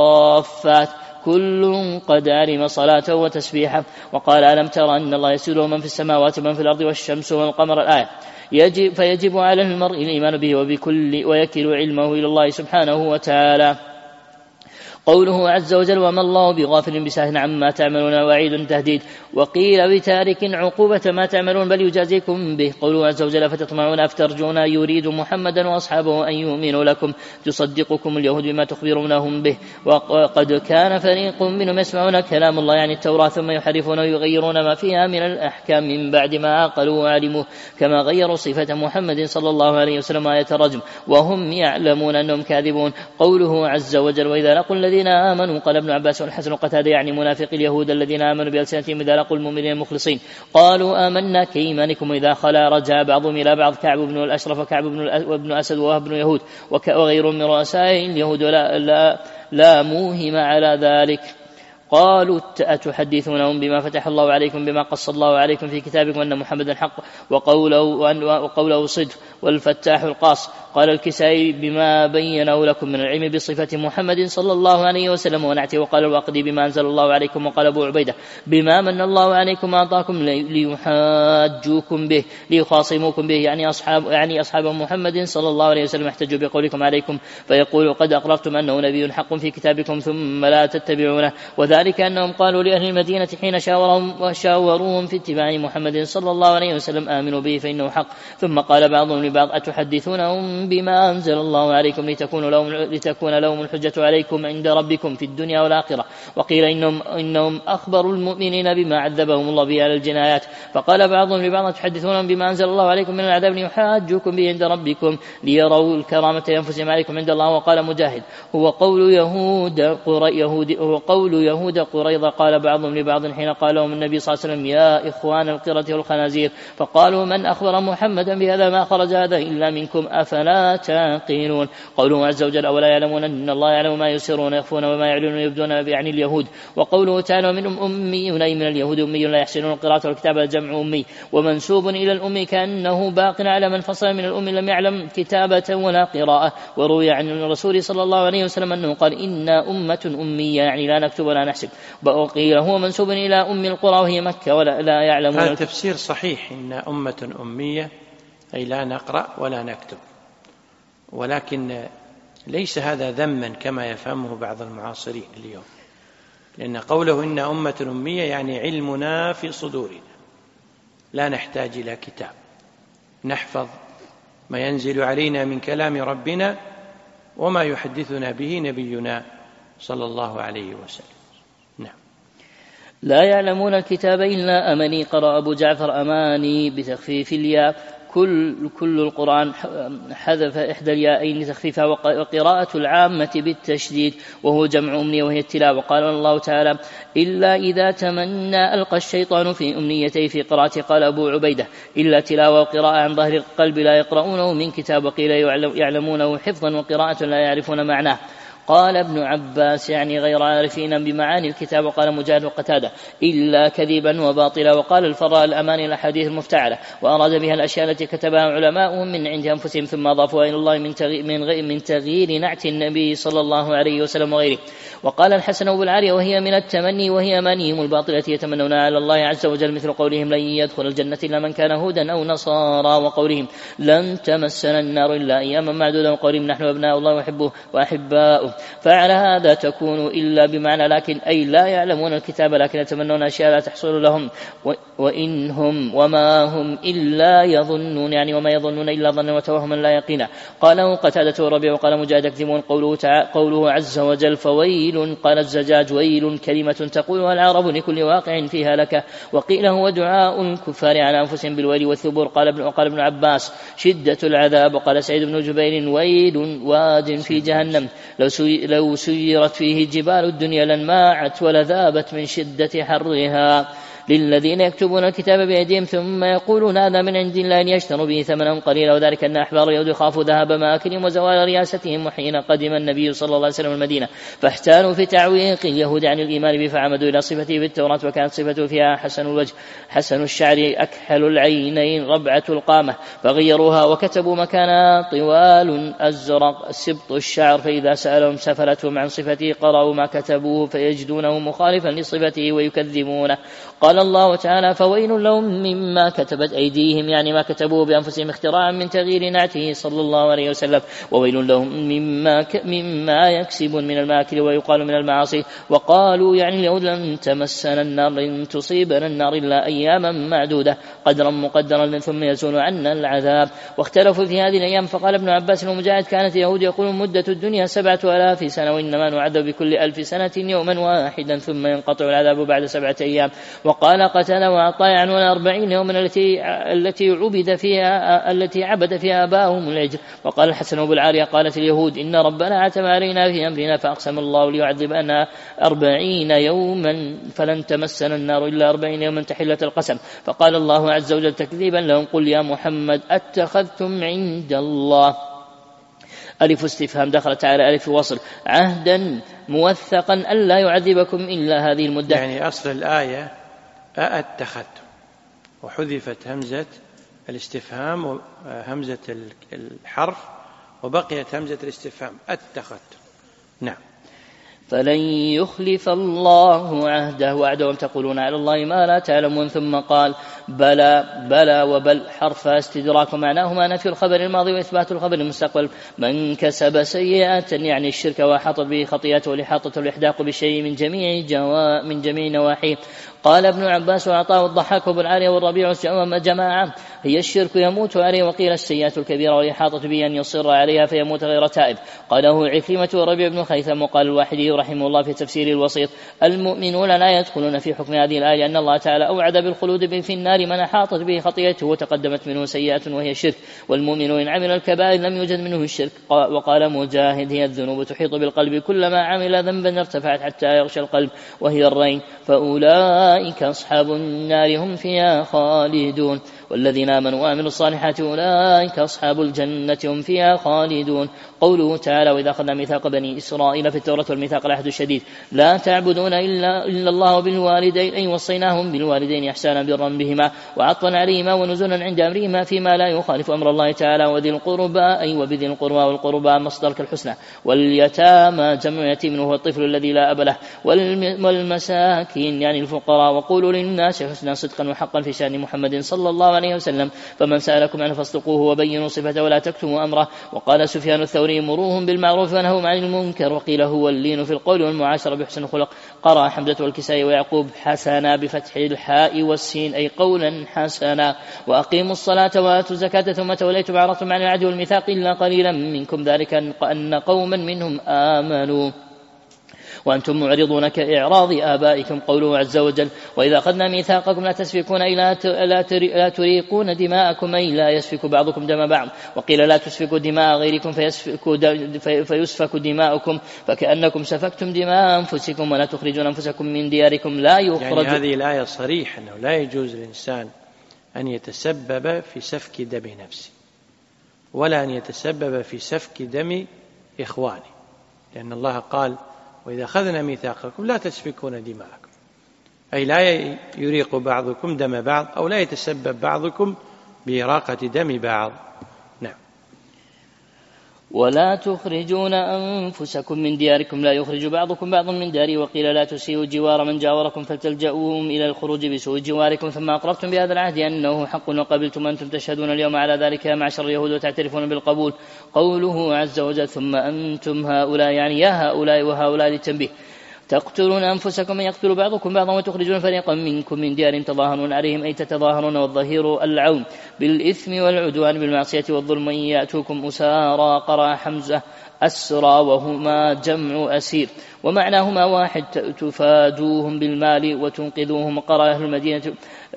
صافات كل قد علم صلاته وتسبيحه. وقال ألم تر أن الله يسير من في السماوات ومن في الأرض والشمس والقمر الآية. يجب فيجب على المرء الإيمان به وبكل ويكل علمه إلى الله سبحانه وتعالى. قوله عز وجل وما الله بغافل بساهل عما تعملون وعيد تهديد. وقيل بتارك عقوبة ما تعملون بل يجازيكم به. قوله عز وجل فتطمعون أفترجون يريد محمدا وأصحابه أن يؤمنوا لكم تصدقكم اليهود بما تخبرونهم به. وقد كان فريق منهم يسمعون كلام الله يعني التوراة ثم يحرفون ويغيرون ما فيها من الأحكام من بعد ما عقلوا وعلموا كما غيروا صفة محمد صلى الله عليه وسلم آية الرجم وهم يعلمون أنهم كاذبون. قوله عز وجل وإذا لقوا الذين آمنوا قال ابن عباس والحسن وقتادة يعني منافق اليهود الذين آمنوا بألسنتهم إذا لقوا المؤمنين المخلصين قالوا آمنا كإيمانكم إذا خلا رجع بعضهم إلى بعض كعب بن الأشرف وكعب بن أسد ووهب بن يهود وغيرهم من رؤساء اليهود لا, لا, لا موهم على ذلك. قالوا أتحدثونهم بما فتح الله عليكم بما قص الله عليكم في كتابكم أن محمدا حق وقوله, وقوله صدق والفتاح القاص. قال الكسائي بما بينه لكم من العلم بصفة محمد صلى الله عليه وسلم ونعته. وقال الواقدي بما أنزل الله عليكم. وقال أبو عبيدة بما من الله عليكم أعطاكم ليحاجوكم به ليخاصموكم به يعني أصحاب, يعني أصحاب محمد صلى الله عليه وسلم احتجوا بقولكم عليكم فيقول قد أقررتم أنه نبي حق في كتابكم ثم لا تتبعونه. وذلك أنهم قالوا لأهل المدينة حين شاورهم وشاوروهم في اتباع محمد صلى الله عليه وسلم آمنوا به فإنه حق. ثم قال بعضهم لبعض أتحدثونهم بما أنزل الله عليكم لتكون لهم, لتكون لهم الحجة عليكم عند ربكم في الدنيا والآخرة. وقيل إنهم, إنهم أخبروا المؤمنين بما عذبهم الله به على الجنايات. فقال بعضهم لبعض تحدثونهم بما أنزل الله عليكم من العذاب ليحاجوكم به عند ربكم ليروا الكرامة ينفسهم عليكم عند الله. وقال مجاهد هو قول يهود, يهود, هو قول يهود يهود قريظة قال بعضهم لبعض حين قال لهم النبي صلى الله عليه وسلم يا إخوان القردة والخنازير، فقالوا من أخبر محمدا بهذا ما خرج هذا إلا منكم أفلا تعقلون. قوله عز وجل أولا يعلمون أن الله يعلم ما يسرون يخفون وما يعلنون يبدون يعني اليهود. وقوله تعالى منهم أميون أي من اليهود أمي لا يحسنون القراءة والكتابة جمع أمي، ومنسوب إلى الأمي كأنه باق على من فصل من الأمي لم يعلم كتابة ولا قراءة. وروي عن الرسول صلى الله عليه وسلم أنه قال إنا أمة أمية يعني لا نكتب ولا نحسب. وقيل هو منسوب إلى أم القرى وهي مكة ولا لا يعلمون. هذا تفسير صحيح إن أمة أمية أي لا نقرأ ولا نكتب، ولكن ليس هذا ذما كما يفهمه بعض المعاصرين اليوم، لأن قوله إن أمة أمية يعني علمنا في صدورنا لا نحتاج إلى كتاب، نحفظ ما ينزل علينا من كلام ربنا وما يحدثنا به نبينا صلى الله عليه وسلم. نعم. لا يعلمون الكتاب إلا أمني. قرأ أبو جعفر أماني بتخفيف الياء. كل, كل القرآن حذف إحدى الياءين لتخفيفها. وقراءة العامة بالتشديد وهو جمع أمنية وهي التلاوة. قال الله تعالى إلا إذا تمنى ألقى الشيطان في أمنيتي في قراءة. قال أبو عبيدة إلا تلاوة وقراءة عن ظهر القلب لا يقرؤونه من كتاب. وقيل يعلمونه حفظا وقراءة لا يعرفون معناه. قال ابن عباس يعني غير عارفين بمعاني الكتاب. وقال مجاهد وقتادة إلا كذبا وباطلا. وقال الفراء الأماني الأحاديث المفتعلة وأراد بها الأشياء التي كتبها علماؤهم من عند أنفسهم ثم أضافوها إلى الله من تغيير, من غير من تغيير نعت النبي صلى الله عليه وسلم وغيره. وقال الحسن أبو العالية وهي من التمني وهي أمانيهم الباطلة يتمنون على الله عز وجل مثل قولهم لن يدخل الجنة إلا من كان هودا أو نصارى، وقولهم لن تمسنا النار إلا أياما معدودة، وقولهم نحن أبناء الله وحبه وأحباؤه. فعلى هذا تكون إلا بمعنى لكن أي لا يعلمون الكتاب لكن يتمنون أشياء لا تحصل لهم وإنهم وما هم إلا يظنون يعني وما يظنون إلا ظنا وتوهما لا يقينا. قاله قتادة وربيع. وقال مجاهد يكذبون. قوله, قوله عز وجل فويل. قال الزجاج ويل كلمة تقولها العرب لكل واقع فيها لك. وقيل هو دعاء الكفار على أنفسهم بالويل والثبور. قال ابن, قال ابن عباس شدة العذاب. وقال سعيد بن جبير ويل واد في جهنم لو, لو سيرت فيه جبال الدنيا لانماعت ولذابت من شدة حرها. للذين يكتبون الكتاب بأيديهم ثم يقولون هذا من عند الله ليشتروا به ثمنا قليلا. وذلك أن أحبار اليهود خافوا ذهاب مآكلهم وزوال رياستهم. وحين قدم النبي صلى الله عليه وسلم المدينة فاحتالوا في تعويق اليهود عن الإيمان به فعمدوا إلى صفته بالتوراة. وكانت صفته فيها حسن الوجه حسن الشعر أكحل العينين ربعة القامة فغيروها وكتبوا مكان طوال أزرق سبط الشعر. فإذا سألهم سفلتهم عن صفته قرأوا ما كتبوه فيجدونه مخالفا لصفته ويكذبونه. قال الله تعالى فويل لهم مما كتبت أيديهم يعني ما كتبوه بأنفسهم اختراعا من تغيير نعته صلى الله عليه وسلم. وويل لهم مما, ك... مما يكسبون من الماكل ويقال من المعاصي. وقالوا يعني اليهود لن تمسنا النار لن تصيبنا النار إلا أياما معدودة قدرا مقدرا ثم يزول عنا العذاب. واختلفوا في هذه الأيام. فقال ابن عباس ومجاهد كانت اليهود يقولون مدة الدنيا سبعة آلاف سنة وإنما نعذب بكل ألف سنة يوما واحدا ثم ينقطع العذاب بعد سبعة أيام. وقال قتادة وعطاء عنون أربعين يوما التي التي عبد فيها التي عبد فيها آباؤهم العجل. وقال الحسن أبو العالية قالت اليهود إن ربنا عتب علينا في أمرنا فأقسم الله ليعذبنا أربعين يوما فلن تمسنا النار إلا أربعين يوما تحلة القسم. فقال الله عز وجل تكذيبا لهم قل يا محمد أتخذتم عند الله ألف استفهام دخلت على ألف وصل عهدا موثقا ألا يعذبكم إلا هذه المدة. يعني أصل الآية أتخذتم وحذفت همزة الاستفهام وهمزة الحرف وبقيت همزة الاستفهام أتخذتم. نعم. فلن يخلف الله عهده وعدهم تقولون على الله ما لا تعلمون. ثم قال بلى بلى وبل حرف استدراك معناهما نفي الخبر الماضي وإثبات الخبر المستقبل. من كسب سيئة يعني الشرك وحاطت به خطيئته لحاطته الإحداق بشيء من جميع جوا من جميع نواحيه. قال ابن عباس وعطاء والضحاك وابو العالية والربيع جماعة هي الشرك يموت عليه، وقيل السيئات الكبيرة والإحاطة به أن يصر عليها فيموت غير تائب. قاله عكرمة وربيع بن خيثم. وقال الواحدي رحمه الله في تفسير الوسيط: المؤمنون لا يدخلون في حكم هذه الآية أن الله تعالى أوعد بالخلود في النار من أحاطت به خطيئته وتقدمت منه سيئة وهي الشرك، والمؤمن إن عمل الكبائر لم يوجد منه الشرك. وقال مجاهد: هي الذنوب تحيط بالقلب، كلما عمل ذنبا ارتفعت حتى يغشى القلب وهي الرين، فأولئك أصحاب النار هم فيها خالدون، والذين آمنوا وعملوا الصالحات أولئك أصحاب الجنة هم فيها خالدون. قوله تعالى: وإذا أخذنا ميثاق بني إسرائيل في التوراة والميثاق العهد الشديد لا تعبدون إلا, إلا الله وبالوالدين، أي وصيناهم بالوالدين إحسانا برا بهما وعطفا عليهما ونزولا عند أمرهما فيما لا يخالف أمر الله تعالى، وذي القربى أي وبذي القربى، والقربى مصدر كالحسنى، واليتامى جمع يتيم وهو الطفل الذي لا أب له، والمساكين يعني الفقراء. وقولوا للناس حسنا صدقا وحقا في شأن محمد صلى الله عليه وسلم، فمن سألكم عنه فاصدقوه وبينوا صفته ولا تكتموا أمره. وقال سفيان الثوري: مروهم بالمعروف ونهوا عن المنكر. وقيل هو اللين في القول والمعاشرة بحسن الخلق. قرأ حمزة والكسائي ويعقوب حسنا بفتح الحاء والسين أي قولا حسنا. وأقيموا الصلاة وآتوا الزكاة ثم توليتم عرضتم عن العهد والميثاق إلا قليلا منكم ذلك أن قوما منهم آمنوا وأنتم معرضون كإعراض آبائكم. قوله عز وجل: وإذا أخذنا ميثاقكم لا تسفكون أي لا تريقون دماءكم أي لا يسفك بعضكم دم بعض. وقيل لا تسفكوا دماء غيركم فيسفك دماءكم، فكأنكم سفكتم دماء أنفسكم ولا تخرجون أنفسكم من دياركم لا يخرج. يعني هذه الآية صريحة أنه لا يجوز للإنسان أن يتسبب في سفك دم نفسه ولا أن يتسبب في سفك دم إخوانه، لأن الله قال: وإذا أخذنا ميثاقكم لا تسفكون دماءكم، أي لا يريق بعضكم دم بعض أو لا يتسبب بعضكم بإراقة دم بعض. نعم. ولا تخرجون أنفسكم من دياركم لا يخرج بعضكم بعضا من داره. وقيل لا تسيئوا جوار من جاوركم فتلجؤوهم إلى الخروج بسوء جواركم ثم أقررتم بهذا العهد أنه حق وقبلتم أنتم تشهدون اليوم على ذلك يا معشر اليهود وتعترفون بالقبول. قوله عز وجل: ثم أنتم هؤلاء يعني يا هؤلاء وهؤلاء للتنبيه. تقتلون أنفسكم يقتل بعضكم بعضا وتخرجون فريقا منكم من ديارهم تظاهرون عليهم أي تتظاهرون، والظهير العون بالإثم والعدوان بالمعصية والظلم، يأتوكم أسارى. قرأ حمزة أسرى وهما جمع أسير ومعناهما واحد، تفادوهم بالمال وتنقذوهم. قرأ أهل المدينة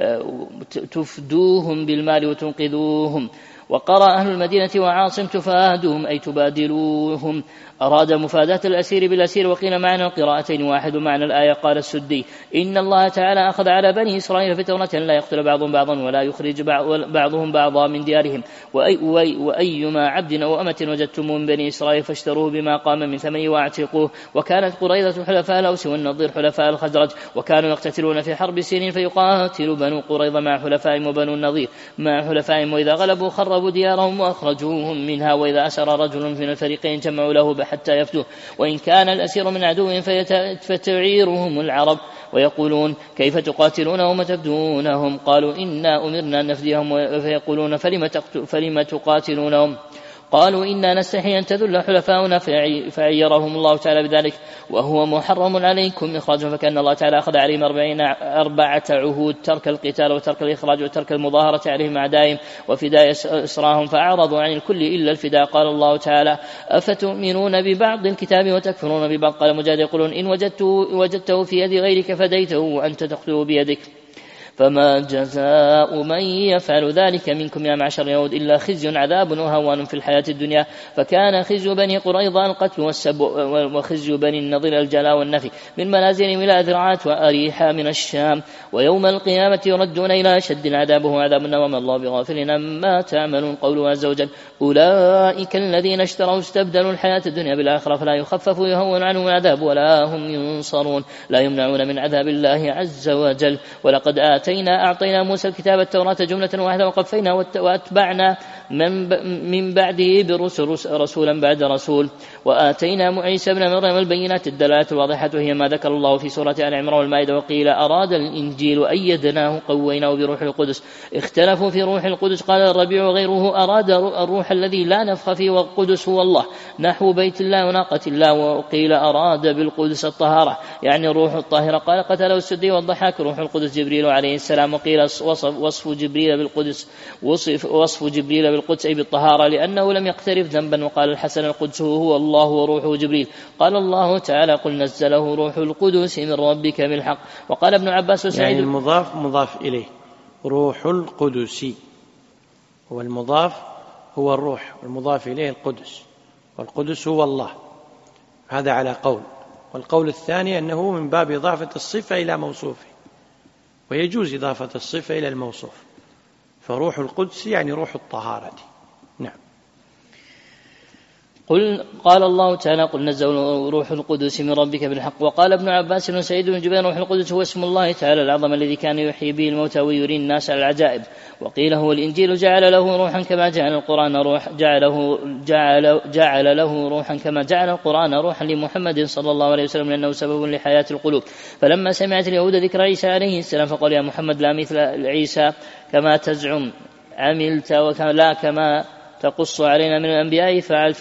تفدوهم بالمال وتنقذوهم. وقرأ أهل المدينة وعاصم تفادوهم أي تبادلوهم، أراد مفاداة الأسير بالأسير. وقيل معنى القراءتين واحد معنى الآية. قال السدي: إن الله تعالى أخذ على بني إسرائيل في التوراة لا يقتل بعضهم بعضا ولا يخرج بعضهم بعضا من ديارهم، وأي وأيما عبد أو أمة وجدتموه من بني إسرائيل فاشتروه بما قام من ثمنه واعتقوه. وكانت قريظة حلفاء الأوس والنضير حلفاء الخزرج، وكانوا يقتتلون في حرب سنين فيقاتل بنو قريظة مع حلفائهم وبنو النضير مع حلفائهم، وإذا غلبوا خربوا ديارهم وأخرجوهم منها، وإذا أسر رجل من الفريقين جمعوا له حتى يفدوه، وإن كان الأسير من عدو فتعيرهم العرب ويقولون: كيف تقاتلونهم وتفدونهم؟ قالوا: إنا أمرنا أن نفديهم. فيقولون: فلم تقاتلونهم؟ قالوا: إنا نستحي أن تذل حلفاؤنا، فعيرهم الله تعالى بذلك وهو محرم عليكم إخراجهم. فكأن الله تعالى أخذ عليهم أربعين أربعة عهود: ترك القتال وترك الإخراج وترك المظاهرة عليهم أعدائهم وفداء إسراهم، فأعرضوا عن الكل إلا الفداء. قال الله تعالى: أفتؤمنون ببعض الكتاب وتكفرون ببعض؟ قال مجاهد يقولون: إن وجدته في يد غيرك فديته وأنت تقتله بيدك. فما جزاء من يفعل ذلك منكم يا معشر اليهود إلا خزي عذاب وهوان في الحياة الدنيا. فكان خزي بني قريظة القتل والسب، وخزي بني النضير الجلاء والنفي من منازلهم إلى ذراعات وأريحا من الشام، ويوم القيامة يردون إلى أشد العذاب وهو عذاب النار وما الله بغافل عما تعملون. قوله عز وجل: أولئك الذين اشتروا استبدلوا الحياة الدنيا بالآخرة فلا يخفف يهون عنهم العذاب ولا هم ينصرون، لا يمنعون من عذاب الله عز وجل. ولقد آتينا آتينا أعطينا موسى الكتاب التوراة جملة واحدة وقفينا وأتبعنا من, من بعده برسل رسولا بعد رسول وآتينا عيسى ابن مريم البينات الدلالات الواضحة هي ما ذكر الله في سورة آل عمران والمائدة. وقيل أراد الإنجيل أيدناه قويناه بروح القدس. اختلفوا في روح القدس. قال الربيع وغيره أراد الروح الذي لا نفخ فيه والقدس هو الله نحو بيت الله وناقة الله. وقيل أراد بالقدس الطهارة يعني الروح الطاهرة. قال قتله السدي والضحاك روح القدس جبريل عليه السلام. وقيل وصف, وصف جبريل بالقدس وصف, وصف جبريل بالقدس أي بالطهارة لأنه لم يقترف ذنبا. وقال الحسن القدس هو الله وروحه جبريل. قال الله تعالى قل نزله روح القدس من ربك بالحق. وقال ابن عباس وسعيد يعني المضاف مضاف إليه روح القدس والمضاف هو الروح والمضاف إليه القدس والقدس هو الله. هذا على قول. والقول الثاني أنه من باب إضافة الصفة إلى موصوفه ويجوز إضافة الصفة إلى الموصوف فروح القدس يعني روح الطهارة. نعم. قل قال الله تعالى قل نزل روح القدس من ربك بالحق. وقال ابن عباس وسعيد بن جبير روح القدس هو اسم الله تعالى العظم الذي كان يحيي به الموتى ويري الناس العجائب. وقيل هو الإنجيل جعل له روحا كما جعل القرآن روح جعله جعل جعل له روحا كما جعل القرآن روحا لمحمد صلى الله عليه وسلم لأنه سبب لحياة القلوب. فلما سمعت اليهود ذكر عيسى عليه السلام فقال يا محمد لا مثل عيسى كما تزعم عملت وكما لا كما تقص علينا من الأنبياء فعل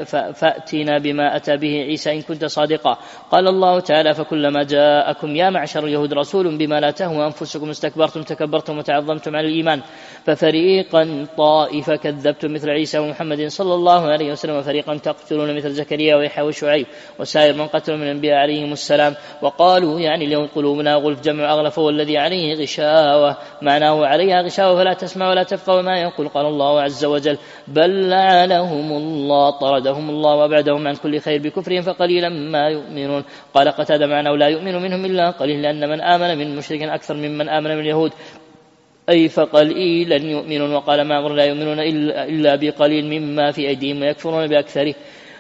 فأتنا بما أتى به عيسى إن كنت صادقا. قال الله تعالى فكلما جاءكم يا معشر اليهود رسول بما لا تهوى أنفسكم استكبرتم تكبرتم وتعظمتم على الإيمان ففريقا طائفة كذبتم مثل عيسى ومحمد صلى الله عليه وسلم وفريقا تقتلون مثل زكريا ويحيى وشعيب وسائر من قتلوا من الأنبياء عليهم السلام. وقالوا يعني اليوم قلوبنا غلف جمع أغلف والذي عليه غشاوة معناه عليها غشاوة فلا تسمع ولا تفقه وما يقول. قال الله عز وجل بل لعنهم الله طردهم الله وأبعدهم عن كل خير بكفرهم فقليلا ما يؤمنون. قال قتادة معناه لا يؤمن منهم إلا قليل لأن من آمن من مشرك أكثر ممن آمن من اليهود أي فقليلا يؤمنون. وقال معمر لا يؤمنون إلا بقليل مما في أيديهم ويكفرون بأكثره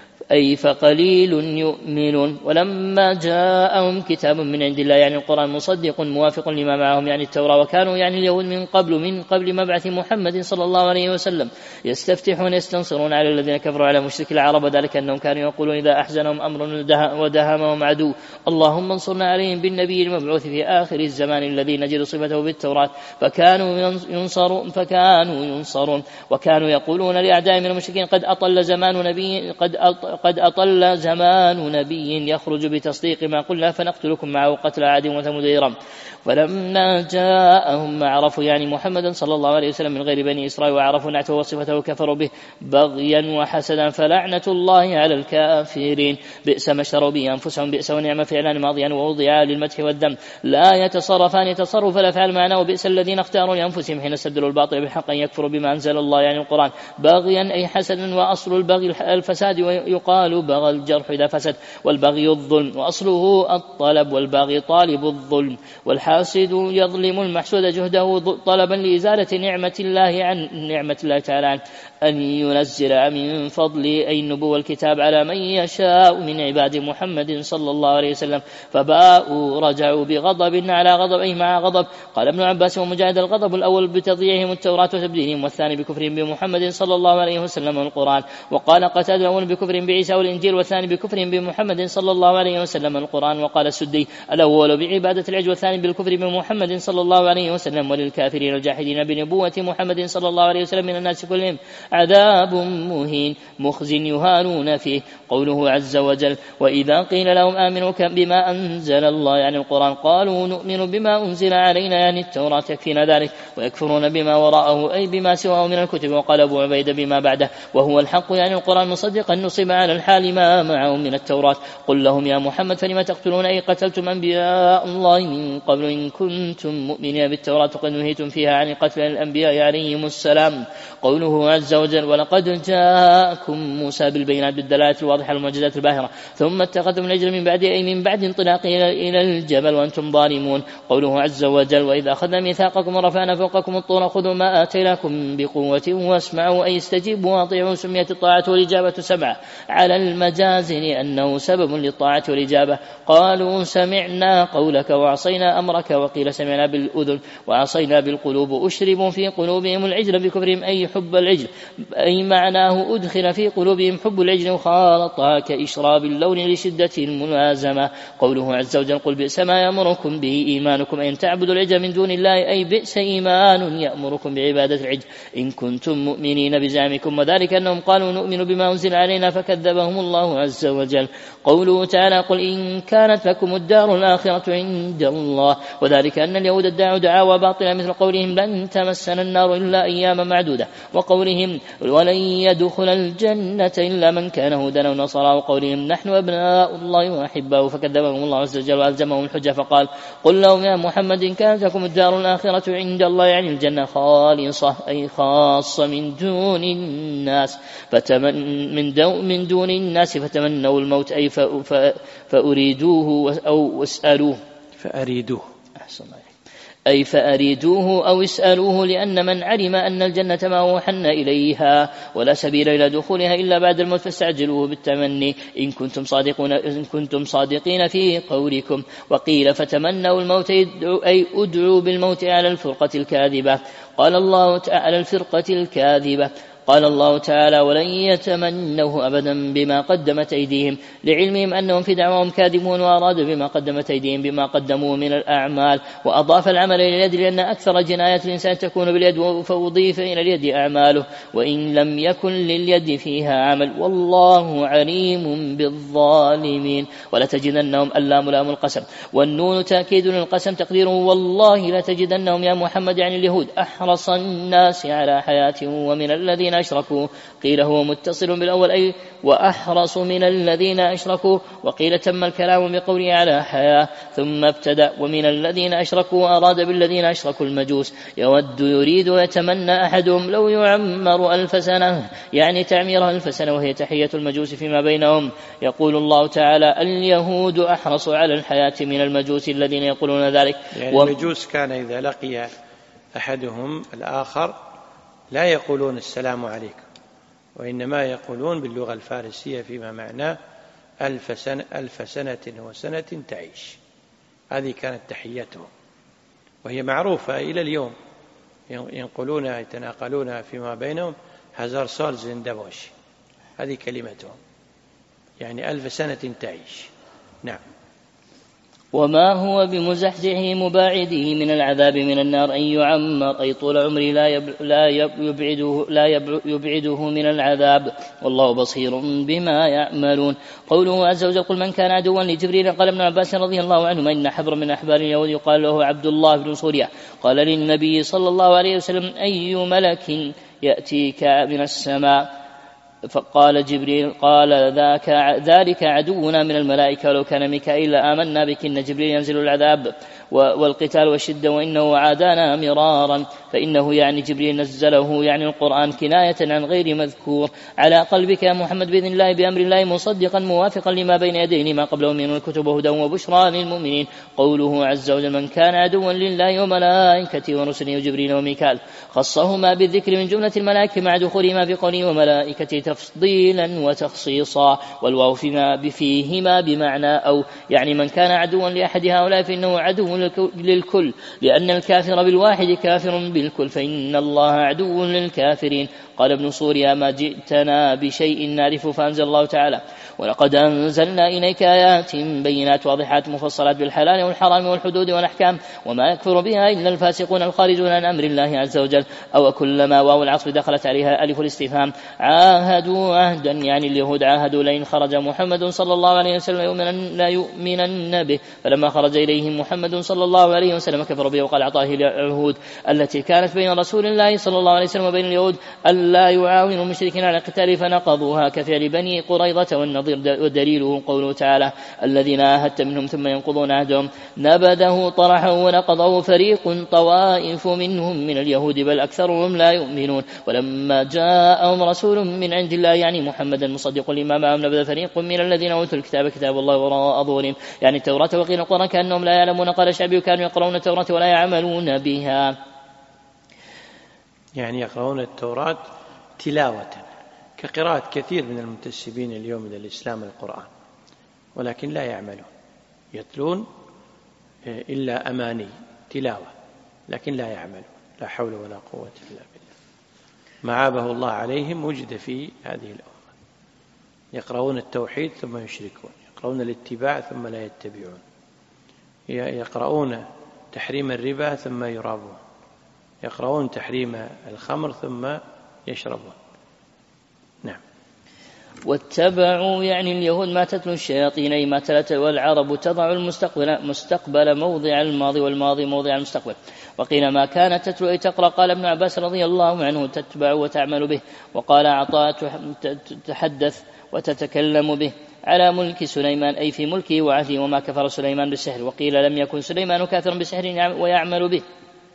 أي فقليل يؤمنون. ولما جاءهم كتاب من عند الله يعني القرآن مصدق موافق لما معهم يعني التوراة وكانوا يعني اليهود من قبل من قبل مبعث محمد صلى الله عليه وسلم يستفتحون يستنصرون على الذين كفروا على مشرك العرب ذلك أنهم كانوا يقولون إذا أحزنهم أمر ودهمهم عدو اللهم انصرنا عليهم بالنبي المبعوث في آخر الزمان الذي نجد صفته بالتوراة فكانوا ينصرون فكانوا ينصرون. وكانوا يقولون لأعداء من المشركين قد أطل زمان نبي قد أطل قد أطل زمان نبي يخرج بتصديق ما قلنا فنقتلكم معه قتل عاد وثمود إرم. فلما جاءهم ما عرفوا يعني محمد صلى الله عليه وسلم من غير بني إسرائيل وعرفوا نعته وصفته كفروا به بغيا وحسدا فلعنة الله على الكافرين. بئس ما اشتروا به أنفسهم بئس ونعم فعلان ماضيا ووضعا للمدح والذم لا يتصرفان تصرف الأفعال معناه وبئس الذين اختاروا لأنفسهم حين استبدلوا الباطل بالحق أن يكفروا بما أنزل الله يعني القرآن بغيا أي حسدا وأصل البغي الفساد ويقال بغى الجرح إذا فسد والبغي الظلم وأصله الطلب والباغي طالب الظلم والحاسد يظلم المحسود جهده طلبا لإزالة نعمة الله عن نعمة الله تعالى عن أن ينزل من فضل أي النبوة والكتاب على من يشاء من عباد محمد صلى الله عليه وسلم فباءوا رجعوا بغضب على غضب أي مع غضب. قال ابن عباس ومجاهد الغضب الأول بتضييعهم التوراة وتبديلهم والثاني بكفرهم بمحمد صلى الله عليه وسلم والقرآن. وقال قتادة الأول بكفرهم بعيسى والإنجيل والثاني بكفرهم بمحمد صلى الله عليه وسلم القرآن. وقال السدي الأول بعبادة العجل والثاني بالكفر بمحمد صلى الله عليه وسلم. وللكافرين الجاحدين بنبوة محمد صلى الله عليه وسلم من الناس كلهم عذاب مهين مخز يهانون فيه. قوله عز وجل وإذا قيل لهم آمنوا بما أنزل الله يعني القرآن قالوا نؤمن بما أنزل علينا يعني التوراة يكفينا ذلك ويكفرون بما وراءه أي بما سواه من الكتب. وقال أبو عبيد بما بعده وهو الحق يعني القرآن مصدقا نصب على الحال ما معهم من التوراة. قل لهم يا محمد فلما تقتلون أي قتلتم أنبياء الله من قبل إن كنتم مؤمنين بالتوراة قد نهيتم فيها عن قتل الأنبياء عليهم السلام. قوله عز وجل ولقد جاءكم موسى بالبينات بالدلالات الواضحة المعجزات الباهرة ثم اتخذتم العجل من بعد أي من بعد انطلاق إلى الجبل وأنتم ظالمون. قوله عز وجل وإذا أخذنا ميثاقكم ورفعنا فوقكم الطور خذوا ما آتيناكم بقوة واسمعوا أي استجيبوا وأطيعوا. سميت الطاعة والإجابة سبعة على المجاز لأنه سبب للطاعة والإجابة. قالوا سمعنا قولك وعصينا أمرك، وقيل سمعنا بالأذن وعصينا بالقلوب. أشربوا في قلوبهم العجل بكفرهم أي حب العجل، أي معناه أدخل في قلوبهم حب العجل وخالطها كإشراب اللون لشدة الملازمة. قوله عز وجل قل بئس ما يأمركم به إيمانكم أن تعبدوا العجل من دون الله، أي بئس إيمان يأمركم بعبادة العجل إن كنتم مؤمنين بزعمكم، وذلك أنهم قالوا نؤمن بما أنزل علينا فكذبهم الله عز وجل. قوله تعالى قل إن كانت لكم الدار الآخرة عند الله، وذلك أن اليهود ادعوا دعاوى باطلة مثل قولهم لن تمسنا النار إلا أياما معدودة، وقولهم ولن يدخل الجنة إلا من كان هودا أو نصارى، وقولهم نحن أبناء الله وأحباؤه فكذبهم الله عز وجل وألزمهم الحجة فقال قل لهم يا محمد إن كانت لكم الدار الآخرة عند الله يعني الجنة خالصة أي خاصة من دون الناس فتمن من, دو من دون الناس فتمنوا الموت أي فأريدوه أو واسألوه فأريدوه أحسن أي فأريدوه أو اسألوه، لأن من علم أن الجنة ما أوحنا إليها ولا سبيل إلى دخولها إلا بعد الموت فاستعجلوه بالتمني إن كنتم صادقون إن كنتم صادقين في قولكم. وقيل فتمنوا الموت أي أدعوا بالموت على الفرقة الكاذبة. قال الله تعالى الفرقة الكاذبة قال الله تعالى ولن يتمنوه أبدا بما قدمت أيديهم، لعلمهم أنهم في دعواهم كاذبون، وأرادوا بما قدمت أيديهم بما قدموا من الأعمال، وأضاف العمل إلى اليد لأن أكثر جنايات الإنسان تكون باليد فأضيف إلى اليد أعماله وإن لم يكن لليد فيها عمل، والله عليم بالظالمين. ولتجدنهم اللام لام القسم والنون تأكيد للقسم تقديره والله لتجدنهم يا محمد يعني اليهود أحرص الناس على حياة ومن الذين أشركوا، قيل هو متصل بالأول أي وأحرص من الذين أشركوا، وقيل تم الكلام بقوله على حياة ثم ابتدأ ومن الذين أشركوا أراد بالذين أشركوا المجوس. يود يريد ويتمنى أحدهم لو يعمر ألف سنة يعني تعمير ألف سنة، وهي تحية المجوس فيما بينهم. يقول الله تعالى اليهود أحرص على الحياة من المجوس الذين يقولون ذلك، يعني و... المجوس كان إذا لقي أحدهم الآخر لا يقولون السلام عليكم، وإنما يقولون باللغة الفارسية فيما معناه ألف سنة, ألف سنة وسنة تعيش. هذه كانت تحيتهم وهي معروفة إلى اليوم، ينقلونها يتناقلونها فيما بينهم هزار سول زندبوش، هذه كلمتهم يعني ألف سنة تعيش. نعم. وما هو بمزحزحه مباعده من العذاب من النار أن يعمر أي طول عمره لا يبعده, لا يبعده من العذاب، والله بصير بما يعملون. قوله عز وجل قل من كان عدوا لجبريل قال ابن عباس رضي الله عنهما إن حبر من أحبار اليهود يقال له عبد الله بن سوريا قال للنبي صلى الله عليه وسلم أي ملك يأتيك من السماء؟ فقال جبريل قال ذاك ذلك عدونا من الملائكة ولو كان ميكائيل آمنا بك إن جبريل ينزل العذاب والقتال والشدة وإنه عادانا مرارا، فإنه يعني جبريل نزله يعني القرآن كناية عن غير مذكور على قلبك يا محمد بإذن الله بأمر الله مصدقا موافقا لما بين يديه ما قبله من الكتب هدى وبشرى للمؤمنين. قوله عز وجل من كان عدوا لله وملائكته ورسله وجبريل وميكال خصهما بالذكر من جملة الملائكة مع دخولهما في قوله وملائكته تفضيلا وتخصيصا، والواو فيما فيهما بمعنى أو يعني من كان عدوا لأحد هؤلاء فإنه عدو للكل، لأن الكافر بالواحد كافر بالكل فإن الله عدو للكافرين. قال ابن سوريا ما جئتنا بشيء نعرفه فأنزل الله تعالى ولقد أنزلنا إليك آيات بينات واضحات مفصلات بالحلال والحرام والحدود والأحكام وما يكفر بها إلا الفاسقون الخارجون عن أمر الله عز وجل. أو كلما واو العصر دخلت عليها ألف الاستفهام عاهدوا عهدا يعني اليهود عاهدوا لئن خرج محمد صلى الله عليه وسلم لا يؤمنن به، فلما خرج إليهم محمد صلى الله عليه وسلم كفروا به وقال أعطاه العهود التي كانت بين رسول الله صلى الله عليه وسلم وبين اليهود ألا يعاونوا المشركين على القتال فنقضوها كفعل بني قريظة والنضير، ودليله قوله تعالى الذين عاهدت منهم ثم ينقضون عهدهم نبذه طرحه ونقضه فريق طوائف منهم من اليهود بل أكثرهم لا يؤمنون. ولما جاءهم رسول من عند الله يعني محمدا مصدق لما معهم نبذ فريق من الذين أوتوا الكتاب كتاب الله وراء ظهورهم يعني التوراة وقيل القرآن كأنهم لا يعلمون. قال الشعبي كانوا يقرؤون التوراة ولا يعملون بها، يعني يقرؤون التوراة تلاوة كقراءة كثير من المنتسبين اليوم إلى الإسلام القرآن، ولكن لا يعملون، يتلون إلا أماني تلاوة لكن لا يعملون. لا حول ولا قوة إلا بالله. ما عابه الله عليهم وجد في هذه الأمة، يقرؤون التوحيد ثم يشركون، يقرؤون الاتباع ثم لا يتبعون، يقرؤون تحريم الربا ثم يرابون، يقرؤون تحريم الخمر ثم يشربون. نعم. واتبعوا يعني اليهود ما تتلو الشياطين أي ما تلت، والعرب تضع المستقبل مستقبل موضع الماضي والماضي موضع المستقبل. وقيل ما كانت تتلو أي تقرأ. قال ابن عباس رضي الله عنه تتبع وتعمل به. وقال عطاء تتحدث وتتكلم به على ملك سليمان أي في ملكه وعهده، وما كفر سليمان بالسحر. وقيل لم يكن سليمان كافرا بسحر ويعمل به،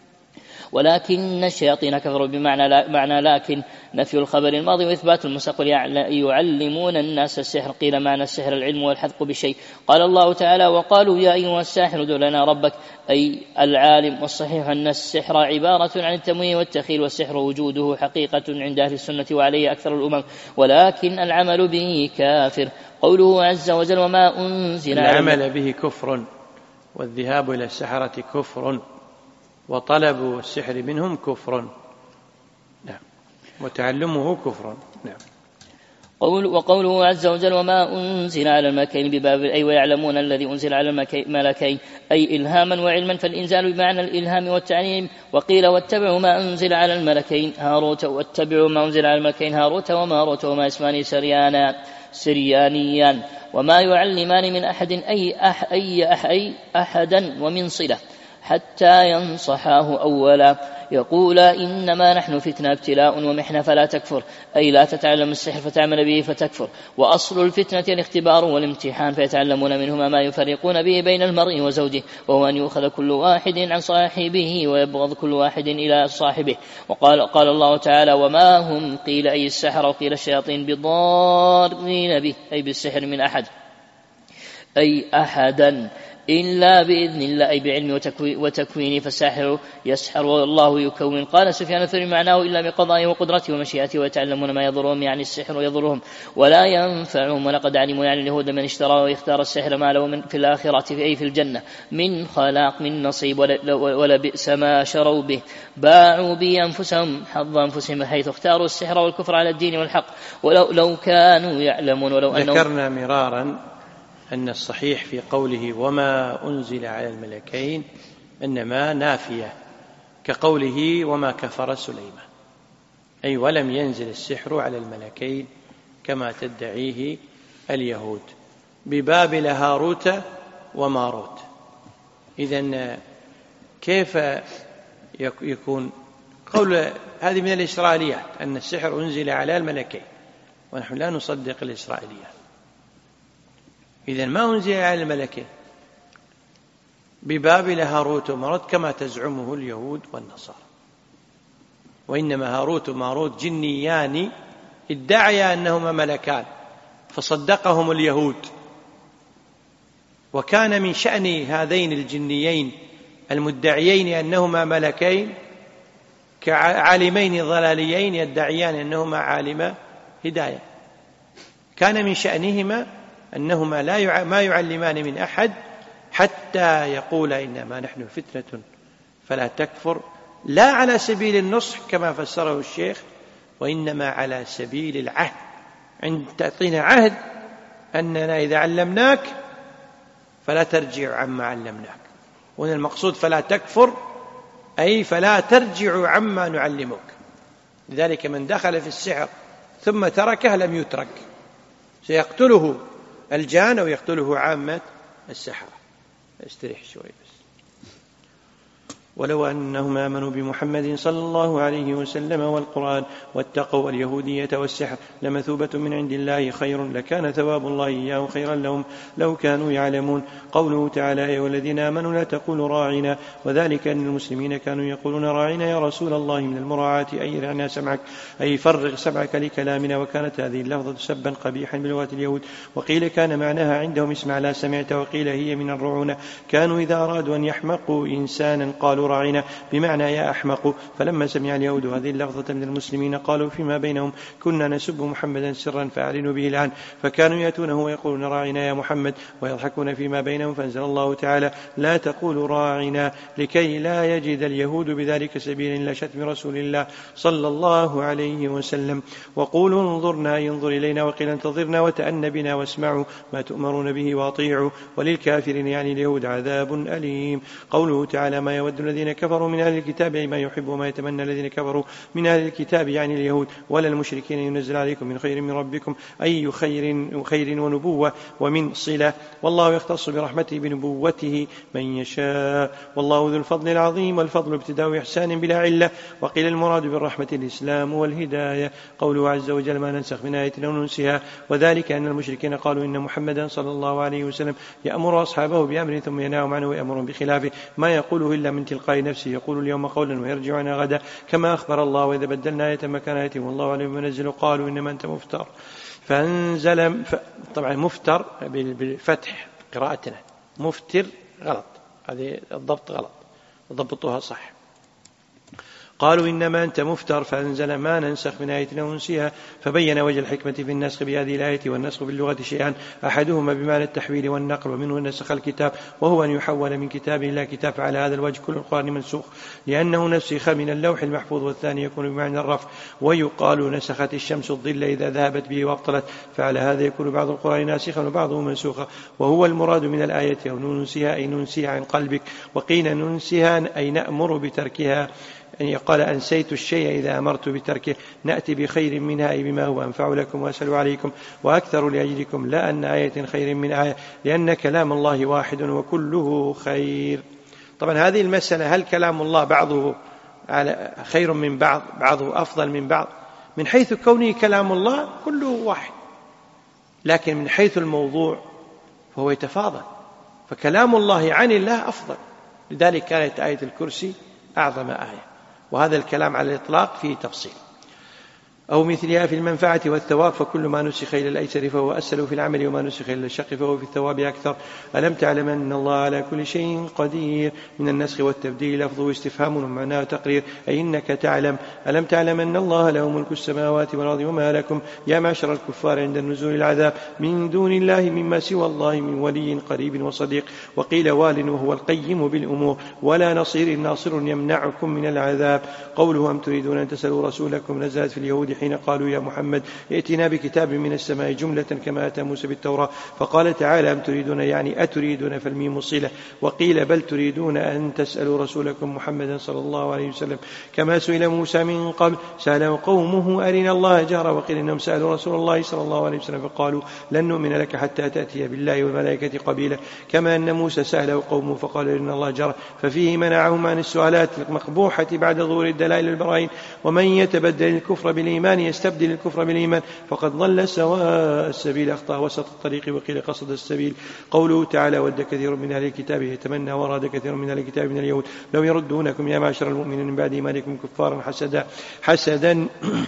ولكن الشياطين كفروا بمعنى لا معنى لكن نفي الخبر الماضي وإثبات المستقبل، يعلمون الناس السحر. قيل معنى السحر العلم والحذق بالشيء. قال الله تعالى وقالوا يا أيها الساحر ادع لنا ربك أي العالم. والصحيح أن السحر عبارة عن التمويه والتخيل، والسحر وجوده حقيقة عند أهل السنة وعليه أكثر الأمم، ولكن العمل به كافر. قوله عز وجل وما أنزل العمل به كفر، والذهاب إلى السحرة كفر، وطلب السحر منهم كفر. نعم. وتعلمه كفر. نعم. قول وقوله عز وجل وما أنزل على الملكين ببابل أي ويعلمون الذي أنزل على الملكين أي إلهاما وعلما، فالإنزال بمعنى الإلهام والتعليم. وقيل واتبعوا ما أنزل على الملكين هاروت، واتبعوا ما أنزل على الملكين هاروت وماروت وما اسمان سريانا سريانيان، وما يعلمان من أحد أي, أح أي, أح أي أحدا ومن صلة حتى ينصحاه أولا. يقول إنما نحن فتنة ابتلاء ومحنة فلا تكفر، أي لا تتعلم السحر فتعمل به فتكفر. وأصل الفتنة الاختبار والامتحان، فيتعلمون منهما ما يفرقون به بين المرء وزوجه، وهو أن يؤخذ كل واحد عن صاحبه ويبغض كل واحد إلى صاحبه. وقال قال الله تعالى وما هم قيل أي السحر وقيل الشياطين بضارين به أي بالسحر من أحد أي أحدا إلا بإذن الله أي بعلم وتكوين، فالساحر يسحر والله يكون. قال سفيان الثوري معناه إلا بقضائه وقدرته ومشيئته، ويتعلمون ما يضرهم يعني السحر يضرهم ولا ينفعهم. ولقد علموا يعني اليهود من اشترى ويختار السحر ما له من في الآخرة أي في الجنة من خلاق من نصيب، ولبئس ما شروا به، باعوا به أنفسهم حظ أنفسهم حيث اختاروا السحر والكفر على الدين والحق، ولو لو كانوا يعلمون. ولو أنهم ذكرنا مرارا أن الصحيح في قوله وما أنزل على الملكين إنما نافية، كقوله وما كفر سليمان أي ولم ينزل السحر على الملكين كما تدعيه اليهود ببابل هاروت وماروت. إذن كيف يكون قول هذه من الإسرائيليات أن السحر أنزل على الملكين، ونحن لا نصدق الإسرائيليات. إذن ما أنزل على الملكين ببابل هاروت وماروت كما تزعمه اليهود والنصارى، وإنما هاروت وماروت جنيان ادعيا أنهما ملكان فصدقهم اليهود. وكان من شأن هذين الجنيين المدعيين أنهما ملكين كعالمين ضلاليين يدعيان أنهما عالم هداية، كان من شأنهما أنهما لا يع... ما يعلمان من أحد حتى يقول إنما نحن فتنة فلا تكفر، لا على سبيل النصح كما فسره الشيخ، وإنما على سبيل العهد. عند تعطينا عهد أننا إذا علمناك فلا ترجع عما علمناك، وهنا المقصود فلا تكفر أي فلا ترجع عما نعلمك. لذلك من دخل في السحر ثم تركه لم يترك، سيقتله الجان أو يقتله عامة السحرة. استريح شوي بس. ولو أنهم آمنوا بمحمد صلى الله عليه وسلم والقرآن واتقوا اليهودية والسحر لمثوبة من عند الله خير، لكان ثواب الله إياه خيرا لهم لو كانوا يعلمون. قوله تعالى يا والذين آمنوا لا تقولوا راعنا، وذلك أن المسلمين كانوا يقولون راعنا يا رسول الله من المراعاة أي رعنا سمعك أي فرغ سمعك لكلامنا، وكانت هذه اللفظة سبا قبيحا بلغة اليهود. وقيل كان معناها عندهم اسمع لا سمعت، وقيل هي من الرعونة، كانوا إذا أرادوا أن يحمقوا إنسانا قالوا تقولوا راعنا بمعنى يا أحمق. فلما سمع اليهود هذه اللفظة من المسلمين قالوا فيما بينهم كنا نسب محمدا سرا فأعلنوا به الآن، فكانوا يأتونه ويقولون راعنا يا محمد ويضحكون فيما بينهم، فأنزل الله تعالى لا تقولوا راعنا لكي لا يجد اليهود بذلك سبيل إلا شتم رسول الله صلى الله عليه وسلم. وقولوا انظرنا ينظر إلينا وقيل انتظرنا وتأن بنا واسمعوا ما تؤمرون به واطيعوا وللكافرين يعني اليهود عذاب أليم. قوله تعالى ما يود الذين كفروا من أهل الكتاب ما يحب وما يتمنى الذين كفروا من أهل الكتاب يعني اليهود ولا المشركين ينزل عليكم من خير من ربكم أي خير, خير ونبوة ومن صلة، والله يختص برحمته بنبوته من يشاء والله ذو الفضل العظيم، والفضل ابتداء إحسان بلا علة. وقيل المراد بالرحمة الإسلام والهداية. قوله عز وجل ما ننسخ من آية أو ننسها، وذلك أن المشركين قالوا إن محمدا صلى الله عليه وسلم يأمر أصحابه بأمر ثم ينهاهم عنه ويأمرهم بخلافه ما يقوله إلا من تلقاء نفسه، يقول اليوم قولا ويرجع عنها غدا كما أخبر الله وإذا بدلنا آية مكان آية والله عليهم منزل قالوا إنما أنت مفتر. فانزل ف... طبعا مفتر بالفتح قراءتنا، مفتر غلط، هذه الضبط غلط، ضبطوها صح. قالوا إنما أنت مفتر فأنزل ما ننسخ من آية أو ننسها، فبين وجه الحكمة في النسخ بهذه الآية والنسخ باللغة شيئان أحدهما بمعنى التحويل والنقل ومنه نسخ الكتاب وهو أن يحول من كتاب إلى كتاب، على هذا الوجه كل القرآن منسوخ لأنه نسخ من اللوح المحفوظ، والثاني يكون بمعنى الرفع. ويقال نسخت الشمس الظل إذا ذهبت به وابطلت، فعلى هذا يكون بعض القرآن ناسخا وبعضه منسوخا، وهو المراد من الآية أو ننسها أي ننسيها عن قلبك، وقيل ننسها أي نأمر بتركها، يعني قال أنسيت الشيء إذا أمرت بتركه، نأتي بخير منها أي بما هو أنفع لكم وأسأل عليكم وأكثر لأجلكم لا أن آية خير من آية، لأن كلام الله واحد وكله خير. طبعا هذه المسألة هل كلام الله بعضه خير من بعض بعضه أفضل من بعض، من حيث كونه كلام الله كله واحد، لكن من حيث الموضوع فهو يتفاضل، فكلام الله عن الله أفضل، لذلك كانت آية الكرسي أعظم آية، وهذا الكلام على الإطلاق فيه تفصيل. أو مثلها في المنفعة والثواب، فكل ما نسخ إلى الأيسر فهو أسهل في العمل وما نسخ إلى الشق فهو في الثواب أكثر. ألم تعلم أن الله على كل شيء قدير؟ من النسخ والتبديل لفظه استفهام ومعناه تقرير أي إنك تعلم. ألم تعلم أن الله له ملك السماوات والأرض وما لكم يا معشر الكفار عند النزول العذاب من دون الله مما سوى الله من ولي قريب وصديق. وقيل وال وهو القيم بالأمور ولا نصير ناصر يمنعكم من العذاب. قوله أم تريدون أن تسألوا رسولكم نزلت في اليهود حين قالوا يا محمد ائتنا بكتاب من السماء جملة كما أتى موسى بالتوراة، فقال تعالى أم تريدون يعني أتريدون فالميم صلة. وقيل بل تريدون أن تسألوا رسولكم محمدا صلى الله عليه وسلم كما سئل موسى من قبل سأله قومه أرنا الله جهرا، وقيل إنهم سألوا رسول الله صلى الله عليه وسلم فقالوا لن نؤمن لك حتى تأتي بالله والملائكة قبيلا، كما أن موسى سأله قومه فقال أرنا الله جهرا، ففيه منعهم عن السؤالات المقبوحة بعد ظهور الدلائل البراهين. ومن يتبدل الكفر بالإيمان يستبدل الكفر بالإيمان فقد ضل سواء السبيل، أخطأ وسط الطريق وقيل قصد السبيل. قوله تعالى ود كثير من أهل الكتاب يتمنى وراد كثير من أهل الكتاب من اليهود لو يردونكم يا معشر المؤمنين من بعد إيمانكم كفارا حسدا حسدا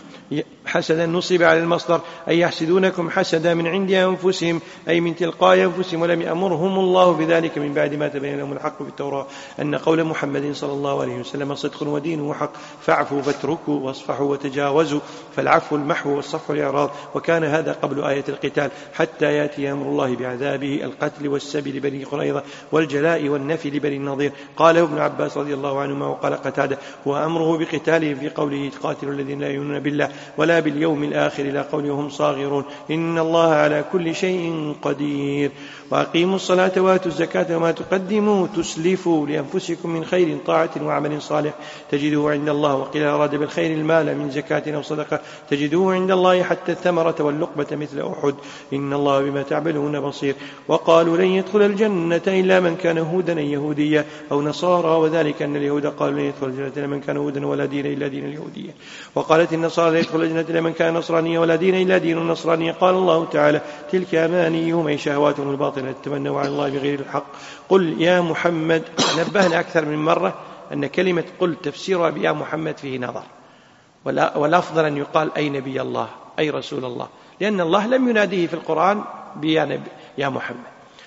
حسدا نصب على المصدر أي يحسدونكم حسدا من عند أنفسهم أي من تلقاء أنفسهم، ولم يأمرهم الله بذلك من بعد ما تبين لهم الحق بالتوراة أن قول محمد صلى الله عليه وسلم صدق ودين وحق، فاعفوا فاتركوا واصفحوا وتجاوزوا، فالعفو المحو والصفح الإعراض، وكان هذا قبل آية القتال حتى يأتي أمر الله بعذابه القتل والسبي لبني قريظة والجلاء والنفي لبني النضير. قاله ابن عباس رضي الله عنهما وقال قتادة وأمره بقتاله في قوله قاتلوا الذين لا يؤمنون بالله ولا باليوم الآخر إلى قولهم صاغرون إن الله على كل شيء قدير. وأقيموا الصلاة وآتوا الزكاة وما تقدموا تسلفوا لأنفسكم من خير طاعة وعمل صالح تجدوه عند الله. وقيل أراد بالخير المال من زكاة أو صدقة تجدوه عند الله حتى الثمرة واللقمة مثل أحد إن الله بما تعملون بصير. وقالوا لن يدخل الجنة إلا من كان هودا يهوديا أو نصارى، وذلك أن اليهود قالوا لن يدخل الجنة إلا من كان هودا ولا دين إلا دين اليهودية، وقالت النصارى لن يدخل الجنة إلا من كان نصرانيا ولا دين إلا دين النصرانية. قال الله تعالى تلك أمانيهم أي شهواتهم الباطلة تتمنوا على الله بغير الحق. قل يا محمد، نبهنا أكثر من مرة أن كلمة قل تفسيرها بيا محمد فيه نظر، والأفضل أن يقال أي نبي الله أي رسول الله، لأن الله لم يناديه في القرآن بيا يا محمد.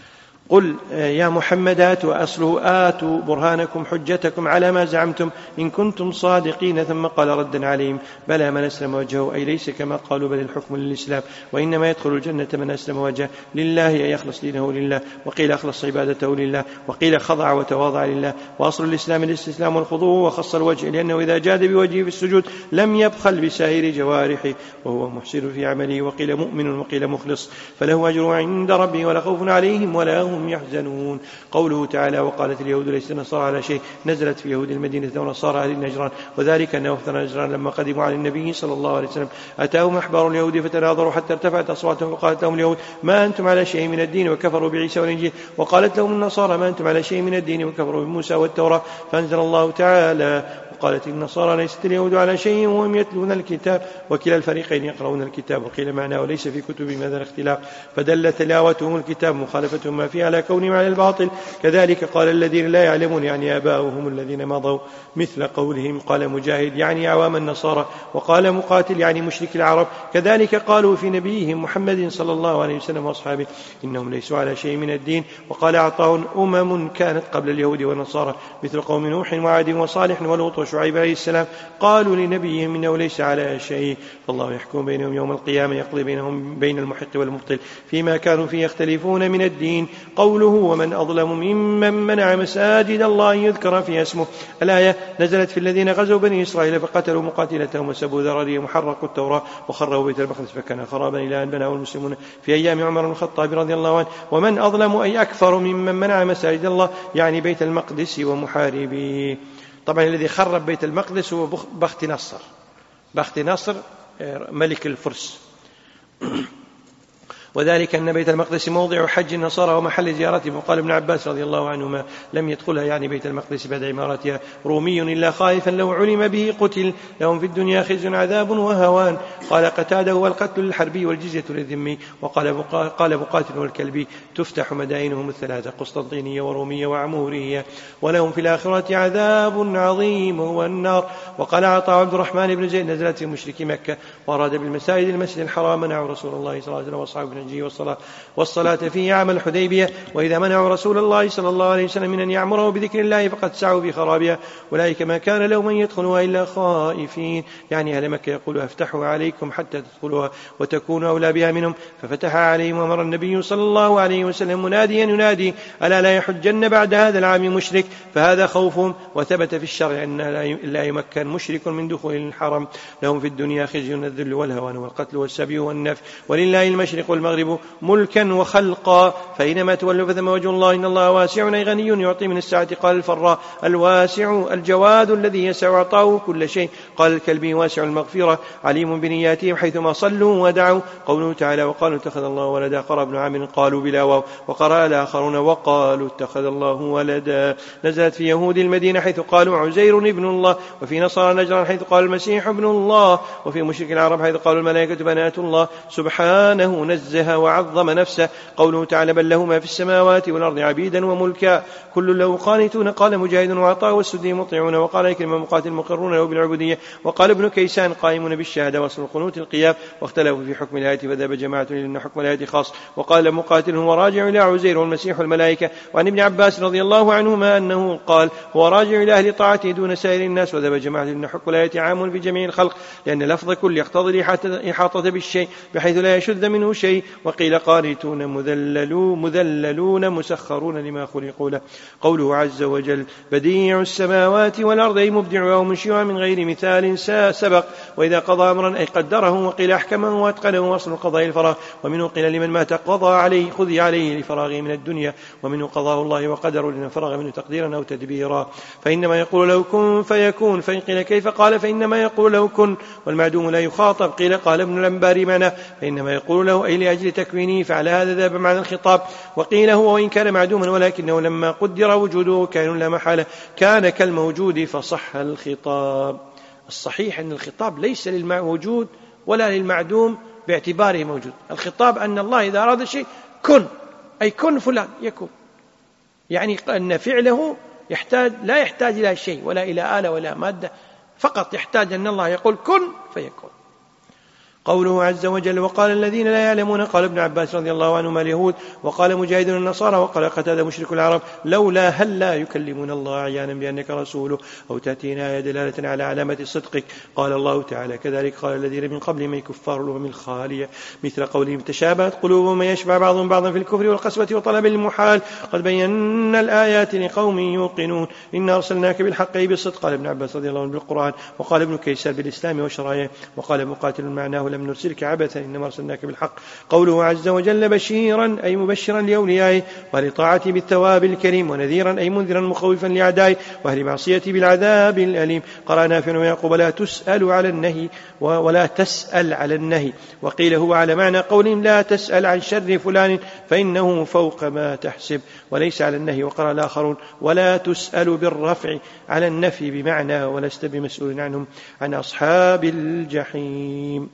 قل يا محمد آتوا، أصله آتوا برهانكم حجتكم على ما زعمتم إن كنتم صادقين. ثم قال ردا عليهم بلى من أسلم وجهه، أي ليس كما قالوا بل الحكم للإسلام، وإنما يدخل الجنة من أسلم وجهه لله أي يخلص دينه لله، وقيل أخلص عبادته لله، وقيل خضع وتواضع لله. وأصل الإسلام الاستسلام والخضوع، وخص الوجه لأنه إذا جاد بوجهه في السجود لم يبخل بسائر جوارحه وهو محسن في عمله. وقيل مؤمن وقيل مخلص، فله أجر عند ربه ولا خوف عليهم ولا هم يحزنون. قوله تعالى وقالت اليهود ليست النصارى على شيء، نزلت في يهود المدينة ونصارى أهل نجران، وذلك أن وفد نجران لما قدموا على النبي صلى الله عليه وسلم أتاهم أحبار اليهود فتناظروا حتى ارتفعت أصواتهم، وقالت لهم اليهود ما أنتم على شيء من الدين وكفروا بعيسى والإنجيل، وقالت لهم النصارى ما أنتم على شيء من الدين وكفروا بموسى والتوراة. فأنزل الله تعالى وقالت النصارى ليست اليهود على شيء وهم يتلون الكتاب، وكلا الفريقين يقرؤون الكتاب. وقيل معناه وليس في كتبهم هذا الاختلاف، فدل تلاوتهم الكتاب مخالفتهم ما فيه على كونهم على الباطل. كذلك قال الذين لا يعلمون يعني آباؤهم الذين مضوا مثل قولهم. قال مجاهد يعني عوام النصارى، وقال مقاتل يعني مشرك العرب. كذلك قالوا في نبيهم محمد صلى الله عليه وسلم وأصحابه إنهم ليسوا على شيء من الدين. وقال عطاء أمم كانت قبل اليهود والنصارى مثل قوم نوح وعاد وصالح ولوط وشعيب عليه السلام قالوا لنبيهم إنه ليس على شيء، فالله يحكم بينهم يوم القيامة يقضي بينهم بين المحق والمبطل فيما كانوا فيه يختلفون من الدين. قوله ومن أظلم ممن منع مساجد الله يذكر فيها اسمه. الآية نزلت في الذين غزوا بني إسرائيل فقتلوا مقاتلتهم وسبوا ذراريهم وحرقوا التوراة وخربوا بيت المقدس فكان خرابا إلى أن بناه المسلمون في أيام عمر بن الخطاب رضي الله عنه. ومن أظلم أي أكثر ممن منع مساجد الله يعني بيت المقدس ومحاربيه. طبعا الذي خرب بيت المقدس هو بخت نصر، بخت نصر ملك الفرس، وذلك أن بيت المقدس موضع حج النصارى ومحل زيارتهم. وقال ابن عباس رضي الله عنهما لم يدخلها يعني بيت المقدس بعد عمارتها رومي إلا خائفا لو علم به قتل، لهم في الدنيا خزي عذاب وهوان. قال قتاده هو القتل للحربي والجزية للذمي. وقال قال مقاتل والكلبي تفتح مدائنهم الثلاثة قسطنطينية ورومية وعمورية ولهم في الآخرة عذاب عظيم هو النار. وقال عطاء عبد الرحمن بن زيد نزلت في مشركي مكة وأراد بالمساجد المسجد الحرام منعوا رسول الله صلى الله عليه وسلم وأصحابه والصلاة, والصلاة فيه عام الحديبية. وإذا منعوا رسول الله صلى الله عليه وسلم من أن يعمره بذكر الله فقد سعوا في خرابها. أولئك ما كان لهم من يدخلوها إلا خائفين، يعني أهل مكة يقول أفتحوا عليكم حتى تدخلوها وتكونوا أولى بها منهم، ففتح عليهم. ومر النبي صلى الله عليه وسلم مناديا ينادي ألا لا يحجن بعد هذا العام مشرك، فهذا خوفهم. وثبت في الشرع أن لا يمكن مشرك من دخول الحرم، لهم في الدنيا خزي الذل والهوان والقتل والسبي والنفي، ولله المشرق والمغرب ملكا وخلقا، فإنما تولوا فثم وجه الله إن الله واسع أي غني يعطي من الساعة. قال الفراء الواسع الجواد الذي يسع عطاه كل شيء. قال الكلبي واسع المغفرة عليم بنياتهم حيثما صلوا ودعوا. قوله تعالى وقالوا اتخذ الله ولدا. قال ابن عامر قالوا بلا واو. وقرأ الآخرون وقالوا اتخذ الله ولدا. نزلت في يهود المدينة حيث قالوا عزير ابن الله، وفي نصارى نجران حيث قالوا المسيح ابن الله، وفي مشرك العرب حيث قالوا الملائكة بنات الله سبحانه نزه وعظم نفسه. قوله تعالى بل له ما في السماوات والأرض عبيدا وملكا كل له قانتون. قال مجاهد وعطاء والسدي مطيعون. وقال إكرمة مقاتل مقرون له بالعبودية. وقال ابن كيسان قائمون بالشهادة وصل القنوت القيام. واختلفوا في حكم الآية فذهب جماعة لأن حكم الآية خاص. وقال مقاتل هو راجع إلى عزير والمسيح والملائكة. وعن ابن عباس رضي الله عنهما أنه قال هو راجع إلى أهل طاعته دون سائر الناس. وذهب جماعة لأن حكم الآية عام في جميع الخلق، لأن لفظ كل يقتضي الإحاطة بالشيء بحيث لا يشذ منه شيء. وقيل قانتون مذللون, مذللون مسخرون لما خلقوا له. قوله عز وجل بديع السماوات والأرض أي مبدع ومنشئها من غير مثال سبق. وإذا قضى أمرا أي قدره. وقيل أحكمه وأتقنه وأصل القضاء الفراغ. ومنه قيل لمن مات قضى عليه خذي عليه لفراغه من الدنيا. ومنه قضاء الله وقدره لمن فرغ منه تقديرا أو تدبيرا. فإنما يقول له كن فيكون. فإن قيل كيف قال فإنما يقول له كن، والمعدوم لا يخاطب. قيل قال ابن الأنباري معناه فإنما يقول له أي لأجل تكوينه، فعلى هذا ذهب معنى الخطاب. وقيل هو وإن كان معدوما ولكنه لما قدر وجوده كان لا محالة كان كالموجود فصح الخطاب. الصحيح أن الخطاب ليس للموجود ولا للمعدوم باعتباره موجود. الخطاب أن الله إذا أراد شيء كن، أي كن فلان يكون، يعني أن فعله يحتاج لا يحتاج إلى شيء ولا إلى آلة ولا مادة، فقط يحتاج أن الله يقول كن فيكون. قوله عز وجل وقال الذين لا يعلمون قال ابن عباس رضي الله عنهما اليهود وقال مجاهد النصارى وقال قتادة مشرك العرب لولا هل لا يكلمون الله عيانا بأنك رسوله أو تأتينا آية دلالة على علامة صدقك. قال الله تعالى كذلك قال الذين من قبل من كفار الأمم الخالية مثل قولهم تشابهت قلوبهم من يشبع بعضهم بعضا في الكفر والقسوة وطلب المحال قد بينا الآيات لقوم يوقنون إنا أرسلناك بالحق بالصدق. قال ابن عباس رضي الله عنه بالقرآن وقال ابن كيسان بالإسلام وشرائعه وقال مقاتل معناه لم نرسلك عبثا إنما أرسلناك بالحق. قوله عز وجل بشيرا أي مبشرا لأوليائه ولطاعته بالثواب الكريم ونذيرا أي منذرا مخوفا لأعدائه وأهل معصيته بالعذاب الأليم. قرأ نافع ويعقوب لا تسأل على النهي ولا تسأل على النهي وقيل هو على معنى قولهم لا تسأل عن شر فلان فإنه فوق ما تحسب وليس على النهي. وقرأ الآخرون ولا تسأل بالرفع على النفي بمعنى ولست بمسؤول عنهم عن أصحاب الجحيم.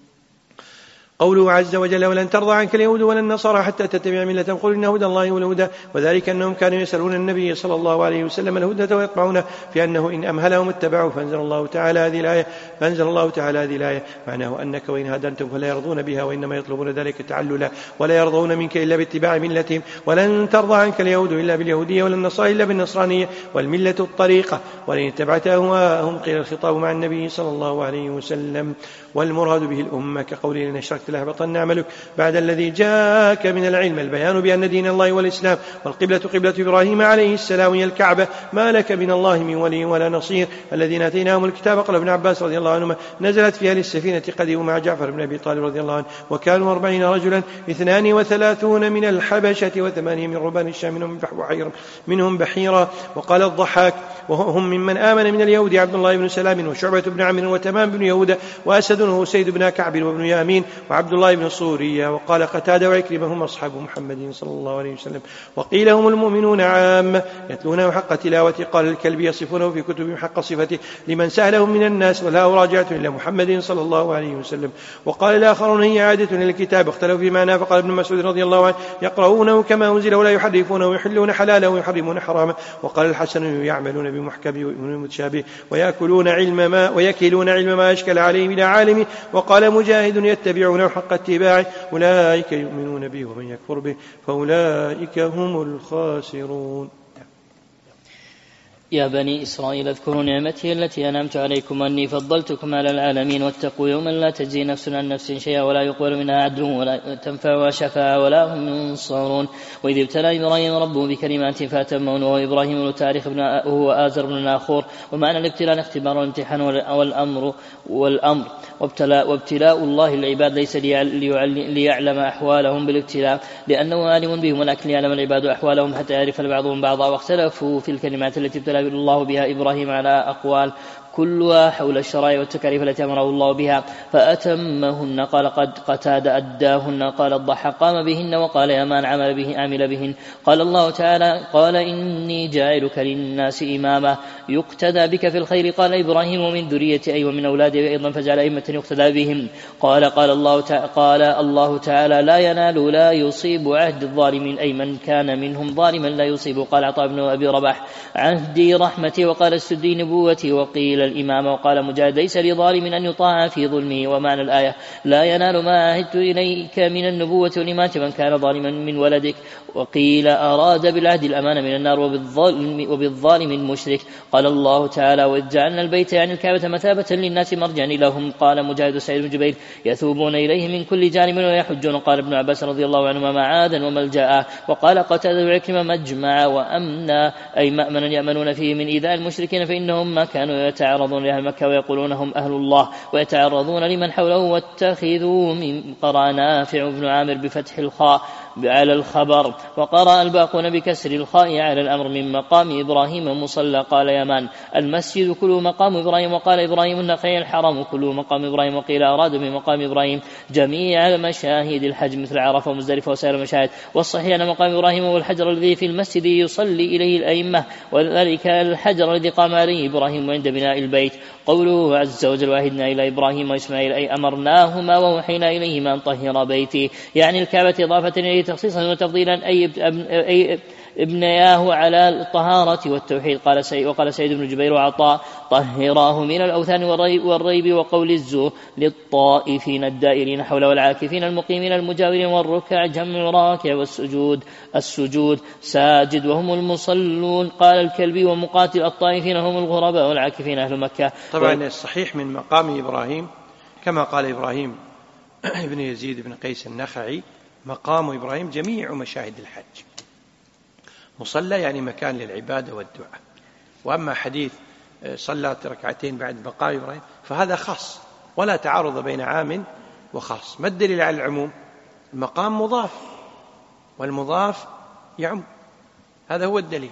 قوله عز وجل ولن ترضى عنك اليهود ولا النصارى حتى تتبع ملتهم قل إن هدى الله هو الهدى وذلك أنهم كانوا يسألون النبي صلى الله عليه وسلم الهدى ويطمعون في أنه إن أمهلهم اتبعوا فأنزل الله تعالى هذه الآية فأنزل الله تعالى هذه الآية معناه أنك وإن هدنتم فلا يرضون بها وإنما يطلبون ذلك تعللا ولا يرضون منك إلا باتباع ملتهم. ولن ترضى عنك اليهود إلا باليهودية ولا النصارى إلا بالنصرانية والملة الطريقة ولن اتبعت أهواءهم. قيل الخطاب مع النبي صلى الله عليه وسلم والمراد به الأمة كقوله إن أشركت لأحبطن عملك بعد الذي جاءك من العلم البيان بأن دين الله والإسلام والقبلة قبلة إبراهيم عليه السلام هي الكعبة ما لك من الله من ولي ولا نصير. الذين آتيناهم الكتاب قال ابن عباس رضي الله عنهما نزلت في أهل السفينة قدموا مع جعفر بن أبي طالب رضي الله عنه وكانوا أربعين رجلا اثنان وثلاثون من الحبشة وثمانية من ربان الشام منهم بحيرة منهم بحيرة. وقال الضحاك وهم ممن آمن من اليهود عبد الله بن سلام وشعبة بن عمرو وتمام بن يهوذا وأسد وسيد بن كعب وابن يامين وعبد الله بن صورية. وقال قتادة وعكرمة هم أصحاب محمد صلى الله عليه وسلم. وقيل هم المؤمنون عامة يتلونه حق تلاوته. قال الكلب يصفونه في كتبهم حق صفته لمن سألهم من الناس ولا راجعة إلى محمد صلى الله عليه وسلم. وقال الآخرون هي عادة للكتاب اختلفوا في معناه. فقال ابن مسعود رضي الله عنه يقرؤونه كما أنزل ولا يحرفونه ويحلون حلاله ويحرمون حرامه. وقال الحسن يعملون بمحكمه ويؤمنون متشابه ويأكلون علم ما ويكلون علم ما أشكل عليه إلى عالمه. وقال مجاهد يتبعونه حق اتباعه أولئك يؤمنون به ومن يكفر به فأولئك هم الخاسرون. يا بني إسرائيل اذكروا نعمتي التي أنعمت عليكم أني فضلتكم على العالمين واتقوا يوما لا تجزي نفس عن نفس شيئا ولا يقبل منها عدل ولا تنفع شفاعة ولا هم ينصرون. وإذ ابتلى إبراهيم ربه بكلمات فأتمهن وإبراهيم تاريخ ابن وهو آزر بن ناخور. ومعنى الابتلاء الاختبار والامتحان والأمر والأمر وابتلاء, وابتلاء الله العباد ليس ليعلم أحوالهم بالابتلاء لأنه عالم بهم ولكن ليعلم العباد أحوالهم حتى يعرف بعضهم بعضا. واختلفوا في الكلمات التي ابتلى الله بها إبراهيم على أقوال كلها حول الشرائع والتكاليف التي أمره الله بها فأتمهن. قال قد قتاد أداهن. قال الضحى قام بهن. وقال يمان عمل, به عمل بهن. قال الله تعالى قال إني جاعلك للناس إماما يقتدى بك في الخير. قال إبراهيم من ذريتي أي ومن أولادي أيضا فجعل أئمة يقتدى بهم. قال قال الله تعالى, قال الله تعالى لا ينال لا يصيب عهد الظالمين أي من كان منهم ظالما لا يصيب. قال عطاء بن أبي رباح عهدي رحمتي. وقال السدي نبوتي. وقيل الإمام. وقال مجاهد ليس لظالم أن يطاع في ظلمه. ومعنى الآية لا ينال ما عهدت إليك من النبوة والإمامة من كان ظالما من ولدك. وقيل أراد بالعهد الأمان من النار وبالظالم, وبالظالم المشرك. قال الله تعالى وإذ جعلنا البيت يعني الكعبة مثابة للناس مرجعا لهم. قال مجاهد سعيد بن جبير يثوبون إليه من كل جانب ويحجون. قال ابن عباس رضي الله عنهما معاذا وملجأ. وقال قتادة وعكرمة مجمع وأمنا أي مأمنا يأمنون فيه من إيذاء المشركين فإنهم ما كانوا يتعرضون لأهل مكة ويقولون هم أهل الله ويتعرضون لمن حوله. واتخذوا من قرأ نافع بن عامر بفتح الخاء على الخبر وقرأ الباقون بكسر الخاء على الأمر من مقام إبراهيم مصلى. قال يمان المسجد كله مقام إبراهيم. وقال إبراهيم النخعي الحرام كله مقام إبراهيم. وقيل أراد من مقام إبراهيم جميع مشاهد الحج مثل عرفة ومزدلفة وسائر المشاهد. والصحيح أن مقام إبراهيم هو الحجر الذي في المسجد يصلي إليه الأئمة وذلك الحجر الذي قام عليه إبراهيم عند بناء البيت. قوله عز وجل وعهدنا إلى إبراهيم وإسماعيل أي أمرناهما ووحينا إليهما أن طهر بيتي يعني الكعبة إضافة إليه تخصيصا وتفضيلا أي ابنياه على الطهارة والتوحيد. قال سيد وقال سيد بن جبير وعطاء طهراه من الأوثان والريب وقول الزور للطائفين الدائرين حول والعاكفين المقيمين المجاورين والركع جمع راكع والسجود السجود ساجد وهم المصلون. قال الكلبي ومقاتل الطائفين هم الغرباء والعاكفين أهل مكة. طبعا الصحيح من مقام إبراهيم كما قال إبراهيم ابن يزيد بن قيس النخعي مقام إبراهيم جميع مشاهد الحج. مصلى يعني مكان للعبادة والدعاء. وأما حديث صلت ركعتين بعد مقام إبراهيم فهذا خاص ولا تعارض بين عام وخاص. ما الدليل على العموم؟ المقام مضاف والمضاف يعم، هذا هو الدليل.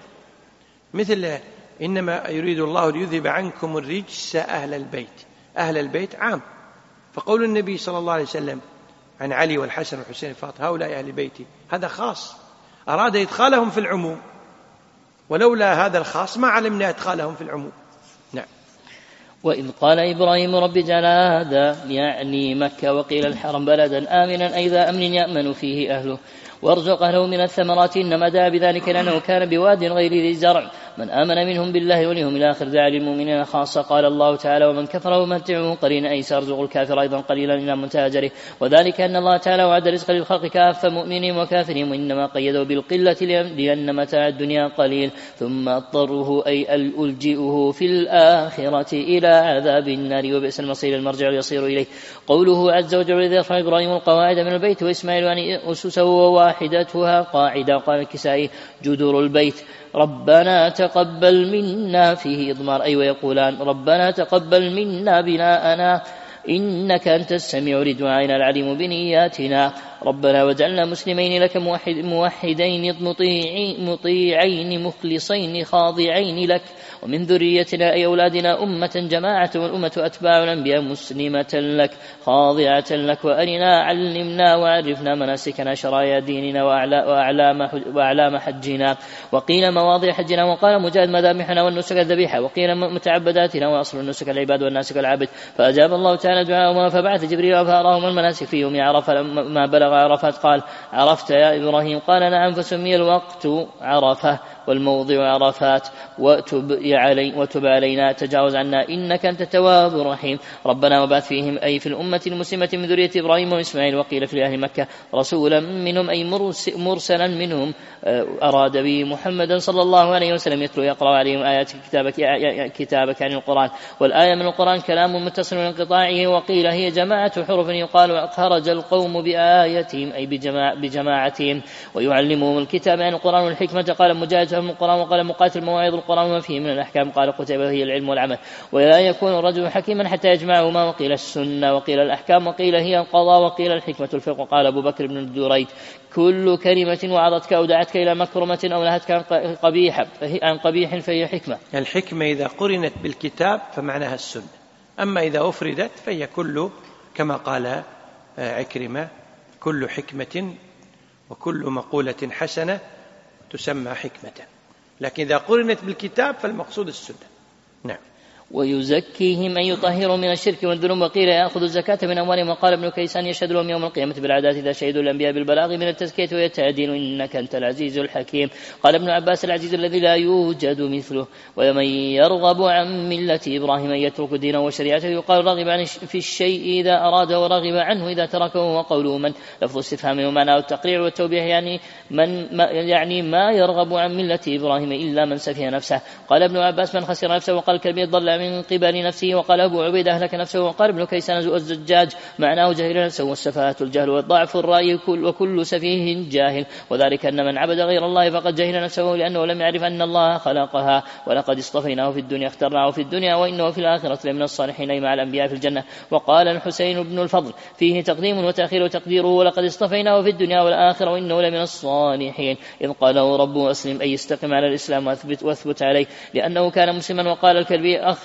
مثل إنما يريد الله ليذهب عنكم الرجس أهل البيت، أهل البيت عام. فقول النبي صلى الله عليه وسلم عن علي والحسن والحسين الفاطمة هؤلاء أهل بيتي هذا خاص، أراد إدخالهم في العموم، ولولا هذا الخاص ما علمنا إدخالهم في العموم. نعم. وإذ قال إبراهيم رب اجعل هذا يعني مكة وقيل الحرم بلدا آمنا أي ذا أمن يأمن فيه أهله وارزق أهله من الثمرات. إنما دعا بذلك لأنه كان بواد غير ذي زرع. من آمن منهم بالله واليوم الآخر دعا للمؤمنين خاصة. قال الله تعالى ومن كفر ومتعه قليلا أي سأرزق الكافر أيضا قليلا إلى منتهى أجله. وذلك أن الله تعالى وعد رزق للخلق كافة مؤمنين وكافرين، وإنما قيده بالقلة لأن متاع الدنيا قليل ثم اضطره أي ألجئه في الآخرة إلى عذاب النار وبئس المصير المرجع يصير إليه. قوله عز وجل إذ يرفع إبراهيم القواعد من البيت وإسماعيل أن أسسه وواحدتها قاعدة. قال الكسائي جدر البيت. ربنا تقبل منا فيه إضمار أي ويقولان ربنا تقبل منا بناءنا إنك أنت السميع لدعائنا العليم بنياتنا. ربنا واجعلنا مسلمين لك موحد موحدين مطيعين, مطيعين مخلصين خاضعين لك ومن ذريتنا أي أولادنا أمة جماعة والأمة أتباع الأنبياء مسلمة لك خاضعة لك. وأرنا علمنا وعرفنا مناسكنا شرايا ديننا وأعلام, وأعلام حجنا وقيل مواضع حجنا. وقال مجاهد مذابحنا والنسك الذبيحة وقيل متعبداتنا وأصل النسك العباد والناسك العبد. فأجاب الله تعالى دعاءهما فبعث جبريل فأراهم المناسك في يوم عرفة. لما بلغ عرفات قال عرفت يا إبراهيم؟ قال نعم. فسمي الوقت عرفة والموضع عرفات. وتب, علي وتب علينا تجاوز عنا إنك أنت التواب الرحيم. ربنا وبعث فيهم أي في الأمة المسلمة من ذرية إبراهيم وإسماعيل. وقيل في أهل مكة رسولا منهم أي مرسلا منهم أراد به محمدا صلى الله عليه وسلم يتلو يقرأ عليهم آيات كتابك, كتابك عن القرآن. والآية من القرآن كلام متصل من انقطاعه. وقيل هي جماعة حروف يقال خرج القوم بآياتهم أي بجماع بجماعتهم ويعلمهم الكتاب عن القرآن والحكمة. قال مجاهد فهم القرآن وقال مقاتل مواعظ القرآن وما فيه من الأحكام. قال قتيبة هي العلم والعمل ولا يكون الرجل حكيما حتى يجمعهما. وقيل السنة وقيل الأحكام وقيل هي القضاء وقيل الحكمة الفقه. قال أبو بكر بن الدريد كل كلمة وعظتك أو دعتك إلى مكرمة أو نهتك عن قبيح عن قبيح فهي حكمة. الحكمة إذا قرنت بالكتاب فمعناها السنة، أما إذا أفردت فهي كل كما قال عكرمة كل حكمة وكل مقولة حسنة تسمى حكمة، لكن إذا قرنت بالكتاب فالمقصود السنة. نعم. ويزكيهم أن يطهروا من الشرك والذنوب. وقيل يأخذ الزكاة من أموالهم. وقال ابن كيسان يشهد لهم يوم القيامة بالعادات إذا شهدوا الأنبياء بالبلاغ من التزكية ويتعدين إنك أنت العزيز الحكيم. قال ابن عباس العزيز الذي لا يوجد مثله. ومن يرغب عن ملة إبراهيم يترك دينه وشريعته. يقال رغب عن في الشيء إذا أراد ورغب عنه إذا تركه. وقوله من لفظ استفهام ومعناه التقريع والتوبيخ يعني من ما يعني ما يرغب عن ملة إبراهيم إلا من سفه نفسه. قال ابن عباس من خسر نفسه. وقال الكلبي ضل من قبل نفسه. وقال أبو عبيد أهلك نفسه. وقال ابن كيسان الزجاج معناه جاهل نفسه والسفاهة الجهل والضعف الرأي وكل سفيه جاهل. وذلك أن من عبد غير الله فقد جهل نفسه لأنه لم يعرف أن الله خلقها. ولقد اصطفيناه في الدنيا اخترناه في الدنيا وإنه في الآخرة لمن الصالحين مع الأنبياء في الجنة. وقال الحسين بن الفضل فيه تقديم وتأخير وتقديره ولقد اصطفيناه في الدنيا والآخرة وإنه لمن الصالحين. إذ قاله ربه أسلم أي استقم على الإسلام واثبت, واثبت عليه لأنه كان مسلما. وقال الكلبي أخلص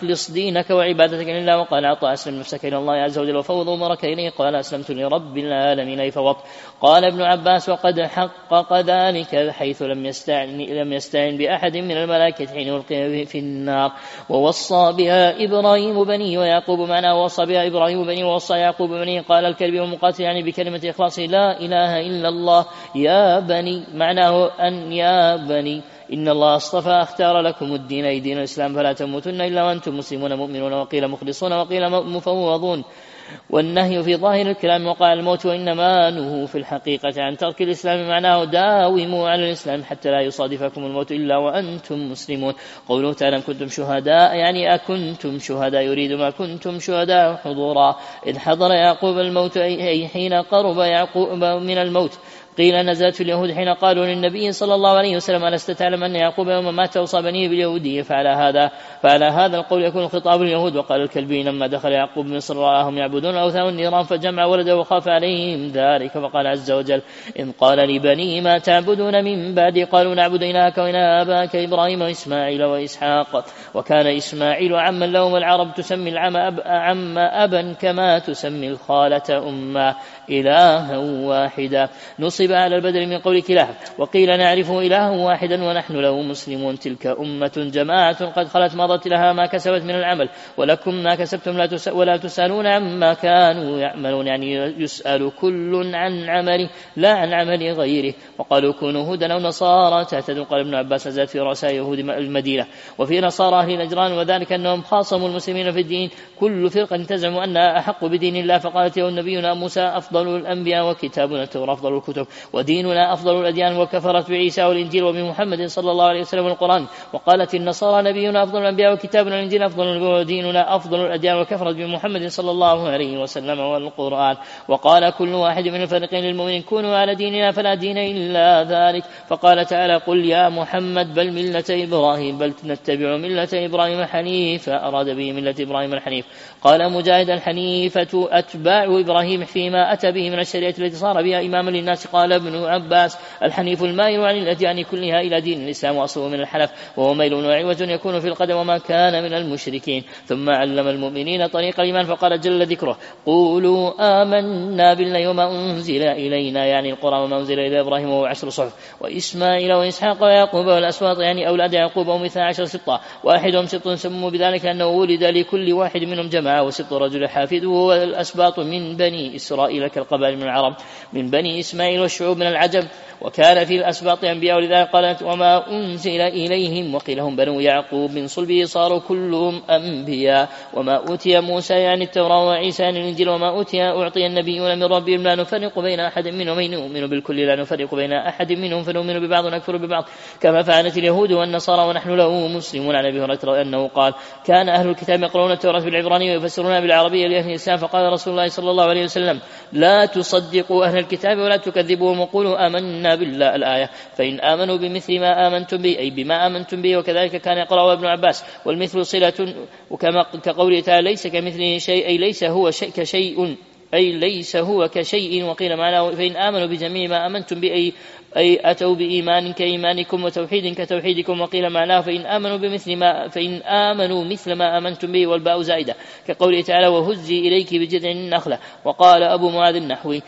أخلص دينك وعبادتك لله. وقال عطاء أسلم نفسك إلى الله عز وجل وفوض أمرك إليه. قال أسلمت لرب العالمين فوض. قال ابن عباس وقد حقق ذلك حيث لم يستعن, لم يستعن بأحد من الملائكة حين ألقي في النار. ووصى بها إبراهيم بني ويعقوب معناه ووصى بها إبراهيم بني ووصى يعقوب بني. قال الكلبي ومقاتل يعني بكلمة إخلاص لا إله إلا الله يا بني معناه أن يا بني إن الله اصطفى اختار لكم الدين أي دين الإسلام فلا تموتن إلا وأنتم مسلمون مؤمنون. وقيل مخلصون وقيل مفوضون. والنهي في ظاهر الكلام وقع الموت وإنما نهوا في الحقيقة عن ترك الإسلام معناه داوموا على الإسلام حتى لا يصادفكم الموت إلا وأنتم مسلمون. قوله تعالى كنتم شهداء يعني أكنتم شهداء يريد ما كنتم شهداء حضورا إذ حضر يعقوب الموت أي حين قرب يعقوب من الموت. قيل نزلت في اليهود حين قالوا للنبي صلى الله عليه وسلم ألست تعلم أن يعقوب يوم مات أوصى بنيه باليهودية فعلى هذا فعلى هذا القول يكون خطاب اليهود. وقال الكلبي لما دخل يعقوب مصر رآهم يعبدون أوثان النيران فجمع ولده وخاف عليهم ذلك فقال عز وجل إن قال لبنيه ما تعبدون من بعدي قالوا نعبد إلهك وإله آباك إبراهيم وإسماعيل وإسحاق وكان إسماعيل عما لهم العرب تسمي العم أب عم أبا كما تسمي الخالة أما إلها واحدا نصب على البدل من قول كلاه. وقيل نعرفه إلها واحدا ونحن له مسلمون. تلك أمة جماعة قد خلت مضت لها ما كسبت من العمل ولكم ما كسبتم لا تس ولا تسألون عما كانوا يعملون يعني يسأل كل عن عمله لا عن عمل غيره. وقالوا كونوا هودا أو نصارى تهتدوا. قال ابن عباس زاد في رؤساء يهود المدينة وفي نصارى أهل نجران وذلك أنهم خاصموا المسلمين في الدين كل فرقة تزعم أنها أحق بدين الله فقالت له نبينا موسى أفضل الأنبياء وكتابنا التوراة أفضل الكتب وديننا أفضل الأديان وكفرت بعيسى والإنجيل وبمحمد صلى الله عليه وسلم القرآن. وقالت النصارى نبينا أفضل الأنبياء وكتابنا الإنجيل أفضل وديننا أفضل الأديان وكفرت بمحمد صلى الله عليه وسلم والقرآن. وقال كل واحد من الفريقين للمؤمنين كونوا على ديننا فلا دين إلا ذلك. فقال تعالى قل يا محمد بل ملة إبراهيم بل نتبع ملة إبراهيم حنيفا أراد به ملة إبراهيم الحنيف. قال مجاهد الحنيفة أتباع إبراهيم فيما أتى به من الشريعة التي صار بها إماما للناس. قال ابن عباس الحنيف المائل عن الأديان كلها إلى دين الإسلام وأصله من الحنف وهو ميل وعوج يكون في القدم وما كان من المشركين. ثم علم المؤمنين طريق الإيمان فقال جل ذكره قولوا آمنا بالله وما أنزل إلينا يعني القرآن وما أنزل إلى إبراهيم وهو عشر صحف وإسماعيل وإسحاق ويعقوب والأسباط يعني أولاد يعقوب ومثل عشر سبطة واحدهم سبط سموا بذلك أنه ولد لكل واحد منهم جماعة وسبط رجل حافظ والأسباط من بني إسرائيل كالقبائل من العرب من بني إسماعيل والشعوب من العجم وكان في الأسباط أنبياء ولذلك قالت وما أنزل إليهم وقيل هم بنو يعقوب من صلبه صاروا كلهم أنبياء. وما أوتي موسى يعني التوراة وعيسى يعني الإنجيل وما أوتي أعطي النبيون من ربهم لا نفرق بين أحد منهم نؤمن بالكل لا نفرق بين أحد منهم فنؤمن ببعض ونكفر ببعض كما فعلت اليهود والنصارى ونحن له مسلمون. عن أبي هريرة أنه قال كان أهل الكتاب يقرؤون التوراة بالعبرانية ويفسرونها بالعربية لأهل الإسلام فقال رسول الله صلى الله عليه وسلم لا تصدقوا أهل الكتاب ولا تكذبوهم وقولوا آمنا بالله الآية فإن آمنوا بمثل ما آمنتم به أي بما آمنتم به وكذلك كان يقرأ ابن عباس والمثل صلة وكما كقوله تعالى ليس كمثله شيء أي ليس هو شيء كشيء أي ليس هو كشيء. وقيل معناه فإن آمنوا بجميع ما آمنتم به أي أي أتوا بإيمان كإيمانكم وتوحيد كتوحيدكم. وقيل معناه فإن آمنوا بمثل ما فإن آمنوا مثل ما آمنتم به والباء زائدة كقوله تعالى وهزي إليك بجذع النخلة. وقال أبو معاذ النحوي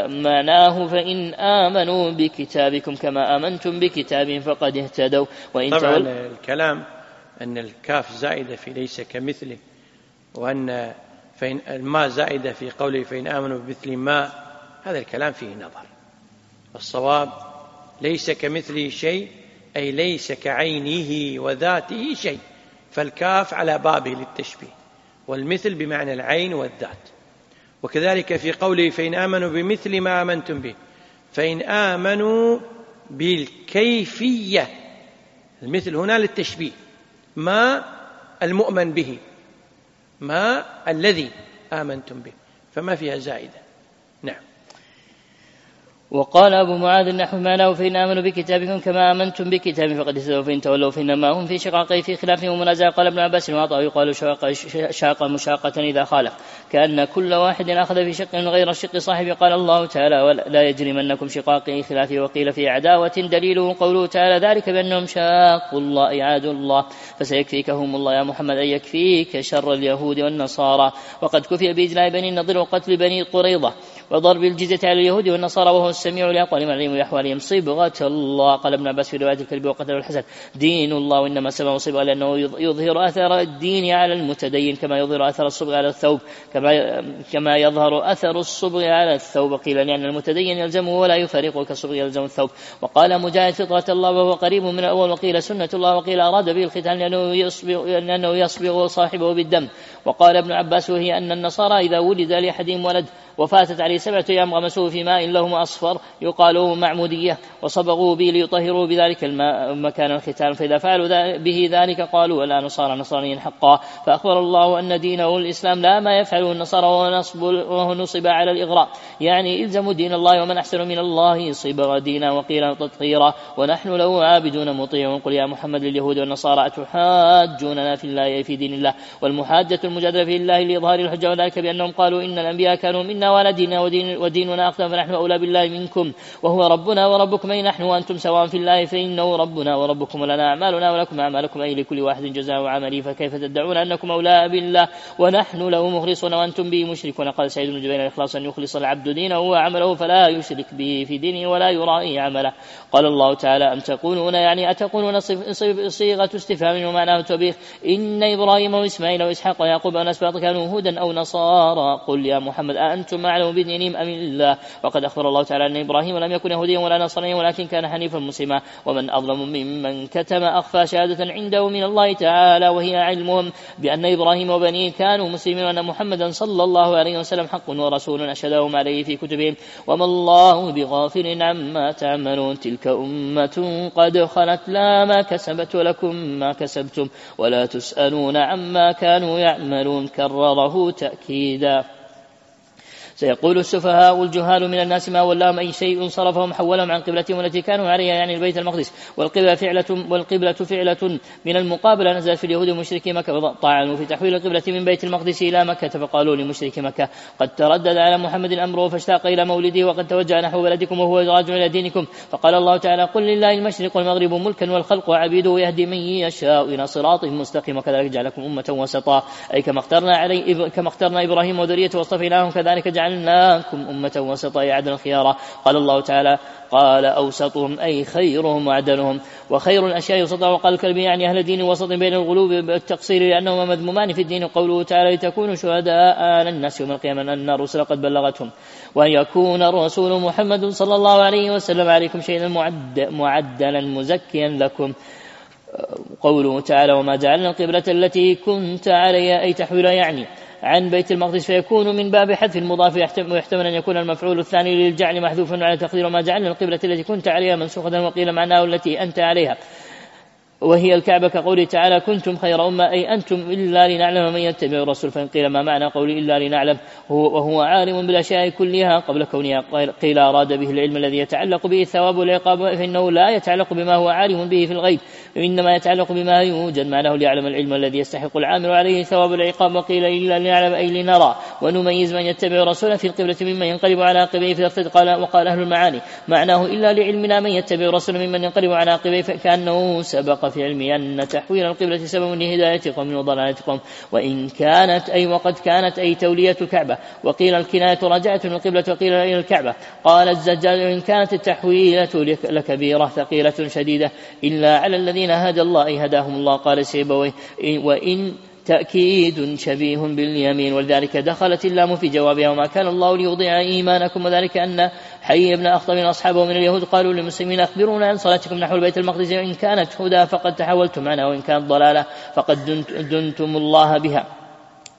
معناه فإن آمنوا بكتابكم كما آمنتم بكتابهم فقد اهتدوا. وإن طبعا الكلام أن الكاف زائدة في ليس كمثله وأن فإن الماء زائدة في قوله فإن آمنوا بمثل ما هذا الكلام فيه نظر. الصواب ليس كمثله شيء أي ليس كعينه وذاته شيء فالكاف على بابه للتشبيه والمثل بمعنى العين والذات. وكذلك في قوله فإن آمنوا بمثل ما آمنتم به فإن آمنوا بالكيفية المثل هنا للتشبيه ما المؤمن به ما الذي آمنتم به فما فيها زائدة. نعم. وقال أبو معاذ النحو معناه فإن آمنوا بكتابكم كما آمنتم بكتابي فقد اهتدوا فإن تولوا فإنما هم في شقاق في خلاف ومنازع. قال ابن عباس وعطاء يقال شاق, شاق مشاقة إذا خالف كأن كل واحد أخذ في شق غير الشق صاحب. قال الله تعالى لا يجرمنكم شقاق خلاف وقيل في عداوة دليله قوله تعالى ذلك بأنهم شاقوا الله إعادوا الله فسيكفيكهم الله يا محمد أن يكفيك شر اليهود والنصارى. وقد كفي بإجلاء بني النضر وقتل بني قريظة وضرب الجزية على اليهود والنصارى وهو السميع لأقوال من علم بأحوالهم صبغة الله. قال ابن عباس في رواية الكلب وقتله الحسن دين الله وإنما سماه صبغة لأنه يظهر أثر الدين على المتدين كما يظهر أثر الصبغ على الثوب كما, كما يظهر أثر الصبغ على الثوب. قيل لأن المتدين يلزمه ولا يفارقه كالصبغ يلزم الثوب. وقال مجاهد فطرة الله وهو قريب من الأول وقيل سنة الله وقيل أراد به الختان لأنه يصبغ, لأنه يصبغ صاحبه بالدم. وقال ابن عباس وهي أن النصارى إذا ولد لأحدهم ولد وفاتت عليه سبعة أيام غمسوه في ماء لهم أصفر يقال معمودية وصبغوه به ليطهروا بذلك الماء مكان الختان فإذا فعلوا به ذلك قالوا ولا نصارى نصرانيا حقا. فأخبر الله أن دينه الإسلام لا ما يفعله النصارى وهو نصب على الإغراء يعني إلزموا دين الله ومن أحسن من الله صبغ دينا وقيل تطهيرا ونحن له عابدون مطيعون. قل يا محمد لليهود والنصارى أتحاجوننا في الله في دين الله والمحاجة المجادلة في الله لإظهار الحجة وذلك بأنهم قالوا إن الأنبياء كانوا منا ولدنا ودين وديننا أقدم فنحن أولى بالله منكم وهو ربنا وربكم أي نحن وأنتم سواء في الله فإنه ربنا وربكم ولنا أعمالنا ولكم أعمالكم أي لكل واحد جزاء عملي فكيف تدعون أنكم أولى بالله ونحن له مخلصون وأنتم به مشركون. قال سعيد بن جبير الإخلاص أن يخلص العبد دينه وعمله فلا يشرك به في دينه ولا يرائي عمله. قال الله تعالى أم تقولون يعني أتقولون صيغة استفهام ومعناه توبيخ إن إبراهيم وإسماعيل وإسحاق ويعقوب والأسباط كانوا هودا أو نصارى. قل يا محمد أأنتم أعلم بدينهم أم الله. وقد أخبر الله تعالى أن إبراهيم لم يكن يهوديا ولا نصرانيا ولكن كان حنيفا مسلما ومن أظلم ممن كتم أخفى شهادة عنده من الله تعالى وهي علمهم بأن إبراهيم وبنيه كانوا مسلمين وأن محمدا صلى الله عليه وسلم حق ورسول أشهدهم عليه في كتبهم وما الله بغافل عما تعملون. تلك أمة قد خلت لا ما كسبت ولكم ما كسبتم ولا تسألون عما كانوا يعملون. كرره تأكيدا. سيقول السفهاء والجهال من الناس ما ولاهم أي شيء صرفهم حولهم عن قبلتهم التي كانوا عليها يعني البيت المقدس والقبلة فعلة, والقبلة فعلة من المقابلة نزلت في اليهود ومشركي مكة طعنوا في تحويل القبلة من بيت المقدس إلى مكة فقالوا لمشركي مكة قد تردد على محمد الأمر فاشتاق إلى مولده وقد توجه نحو بلدكم وهو راجع إلى دينكم. فقال الله تعالى قل لله المشرق والمغرب ملكا والخلق وعبيده يهدي من يشاء إلى صراط مستقيم وكذلك جعلكم أمة وسطا أي كما اخترنا, علي كما اخترنا إبراهيم وذريته واصطفيناهم كذلك جعلناكم أمة وسطا عدلا خيارا. قال الله تعالى قال أوسطهم أي خيرهم وعدلهم وخير الأشياء وسطا. وقال الكلبي يعني أهل دين وسط بين الغلو بالتقصير لأنهم مذمومان في الدين. قوله تعالى لتكونوا شهداء على الناس يوم القيامة أن الرسل قد بلغتهم وأن يكون الرسول محمد صلى الله عليه وسلم عليكم شيئا معدلا مزكيا لكم. قوله تعالى وما جعلنا القبلة التي كنت عليها أي تحويلها يعني عن بيت المقدس فيكون من باب حذف المضاف ويحتمل أن يكون المفعول الثاني للجعل محذوفا على تقدير ما جعلنا القبلة التي كنت عليها منسوخة وقيل معناه التي أنت عليها وهي الكعبة كقوله تعالى كنتم خير أمة أي أنتم إلا لنعلم من يتبع الرسول. فإن قيل ما معنى قول إلا لنعلم هو وهو عالم بالأشياء كلها قبل كونها قيل أراد به العلم الذي يتعلق به الثواب والعقاب فإنه لا يتعلق بما هو عالم به في الغيب وإنما يتعلق بما يوجد معناه ليعلم العلم الذي يستحق العامل عليه الثواب والعقاب. وقيل إلا لنعلم أي لنرى ونميز من يتبع الرسول في القبلة ممن ينقلب على عقبيه في الارتد. قال وقال أهل المعاني معناه إلا لعلمنا من يتبع الرسول ممن ينقلب على عقبيه كأنه سبق في علمي أن تحويل القبلة سبب لهداية قوم وضلالة قوم وإن كانت أي وقد كانت أي تولية الكعبة. وقيل الكناية رجعة من القبلة وقيل إلى الكعبة. قال الزجاج إن كانت التحويلة لكبيرة ثقيلة شديدة إلا على الذين هدى الله أي هداهم الله. قال سيبويه وإن تأكيد شبيه باليمين ولذلك دخلت اللام في جوابها وما كان الله ليضيع إيمانكم. وذلك أن حي بن أخطب من أصحابه من اليهود قالوا للمسلمين أخبرونا عن صلاتكم نحو البيت المقدس إن كانت هدى فقد تحولتم عنها وإن كانت ضلالة فقد دنتم الله بها.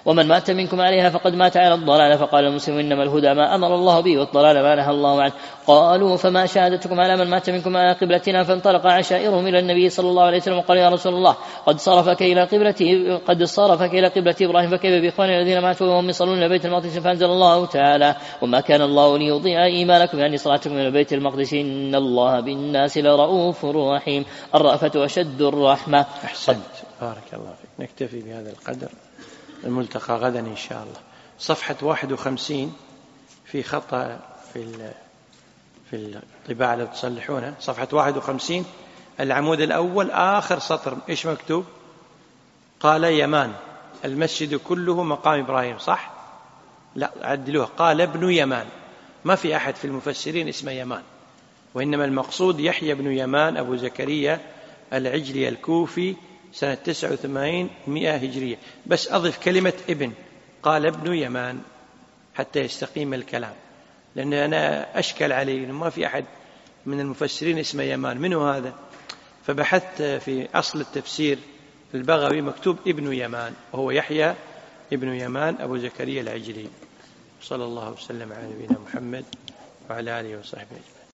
ومن مات منكم عليها فقد مات على الضلالة. فقال المسلم إنما الهدى ما أمر الله به والضلال ما نهى الله عنه. قالوا فما شهادتكم على من مات منكم على قبلتنا؟ فانطلق عشائرهم إلى النبي صلى الله عليه وسلم وقال يا رسول الله قد صرفك إلى قبلته قد صرفك إلى قبلة إبراهيم فكيف بإخواننا الذين ماتوا وهم يصلون إلى بيت المقدس؟ فأنزل الله تعالى وما كان الله ليضيع إيمانكم يعني صلاتكم إلى بيت المقدس إن الله بالناس لرؤوف رحيم. الرأفة أشد الرحمة. أحسنت بارك الله فيك. نكتفي بهذا القدر، الملتقى غدا إن شاء الله. صفحة واحد وخمسين في خطأ في في الطباعة اللي تصلحونها. صفحة واحد وخمسين العمود الأول آخر سطر إيش مكتوب؟ قال يمان المسجد كله مقام إبراهيم، صح؟ لا عدلوها، قال ابن يمان. ما في أحد في المفسرين اسمه يمان، وإنما المقصود يحيى بن يمان أبو زكريا العجلي الكوفي سنة تسعة وثمانين مئة هجرية. بس أضف كلمة ابن، قال ابن يمان حتى يستقيم الكلام، لأن أنا أشكل علي ما في أحد من المفسرين اسمه يمان، منه هذا؟ فبحثت في أصل التفسير البغوي مكتوب ابن يمان وهو يحيى ابن يمان أبو زكريا العجلي. صلى الله وسلم على نبينا محمد وعلى آله وصحبه أجمعين.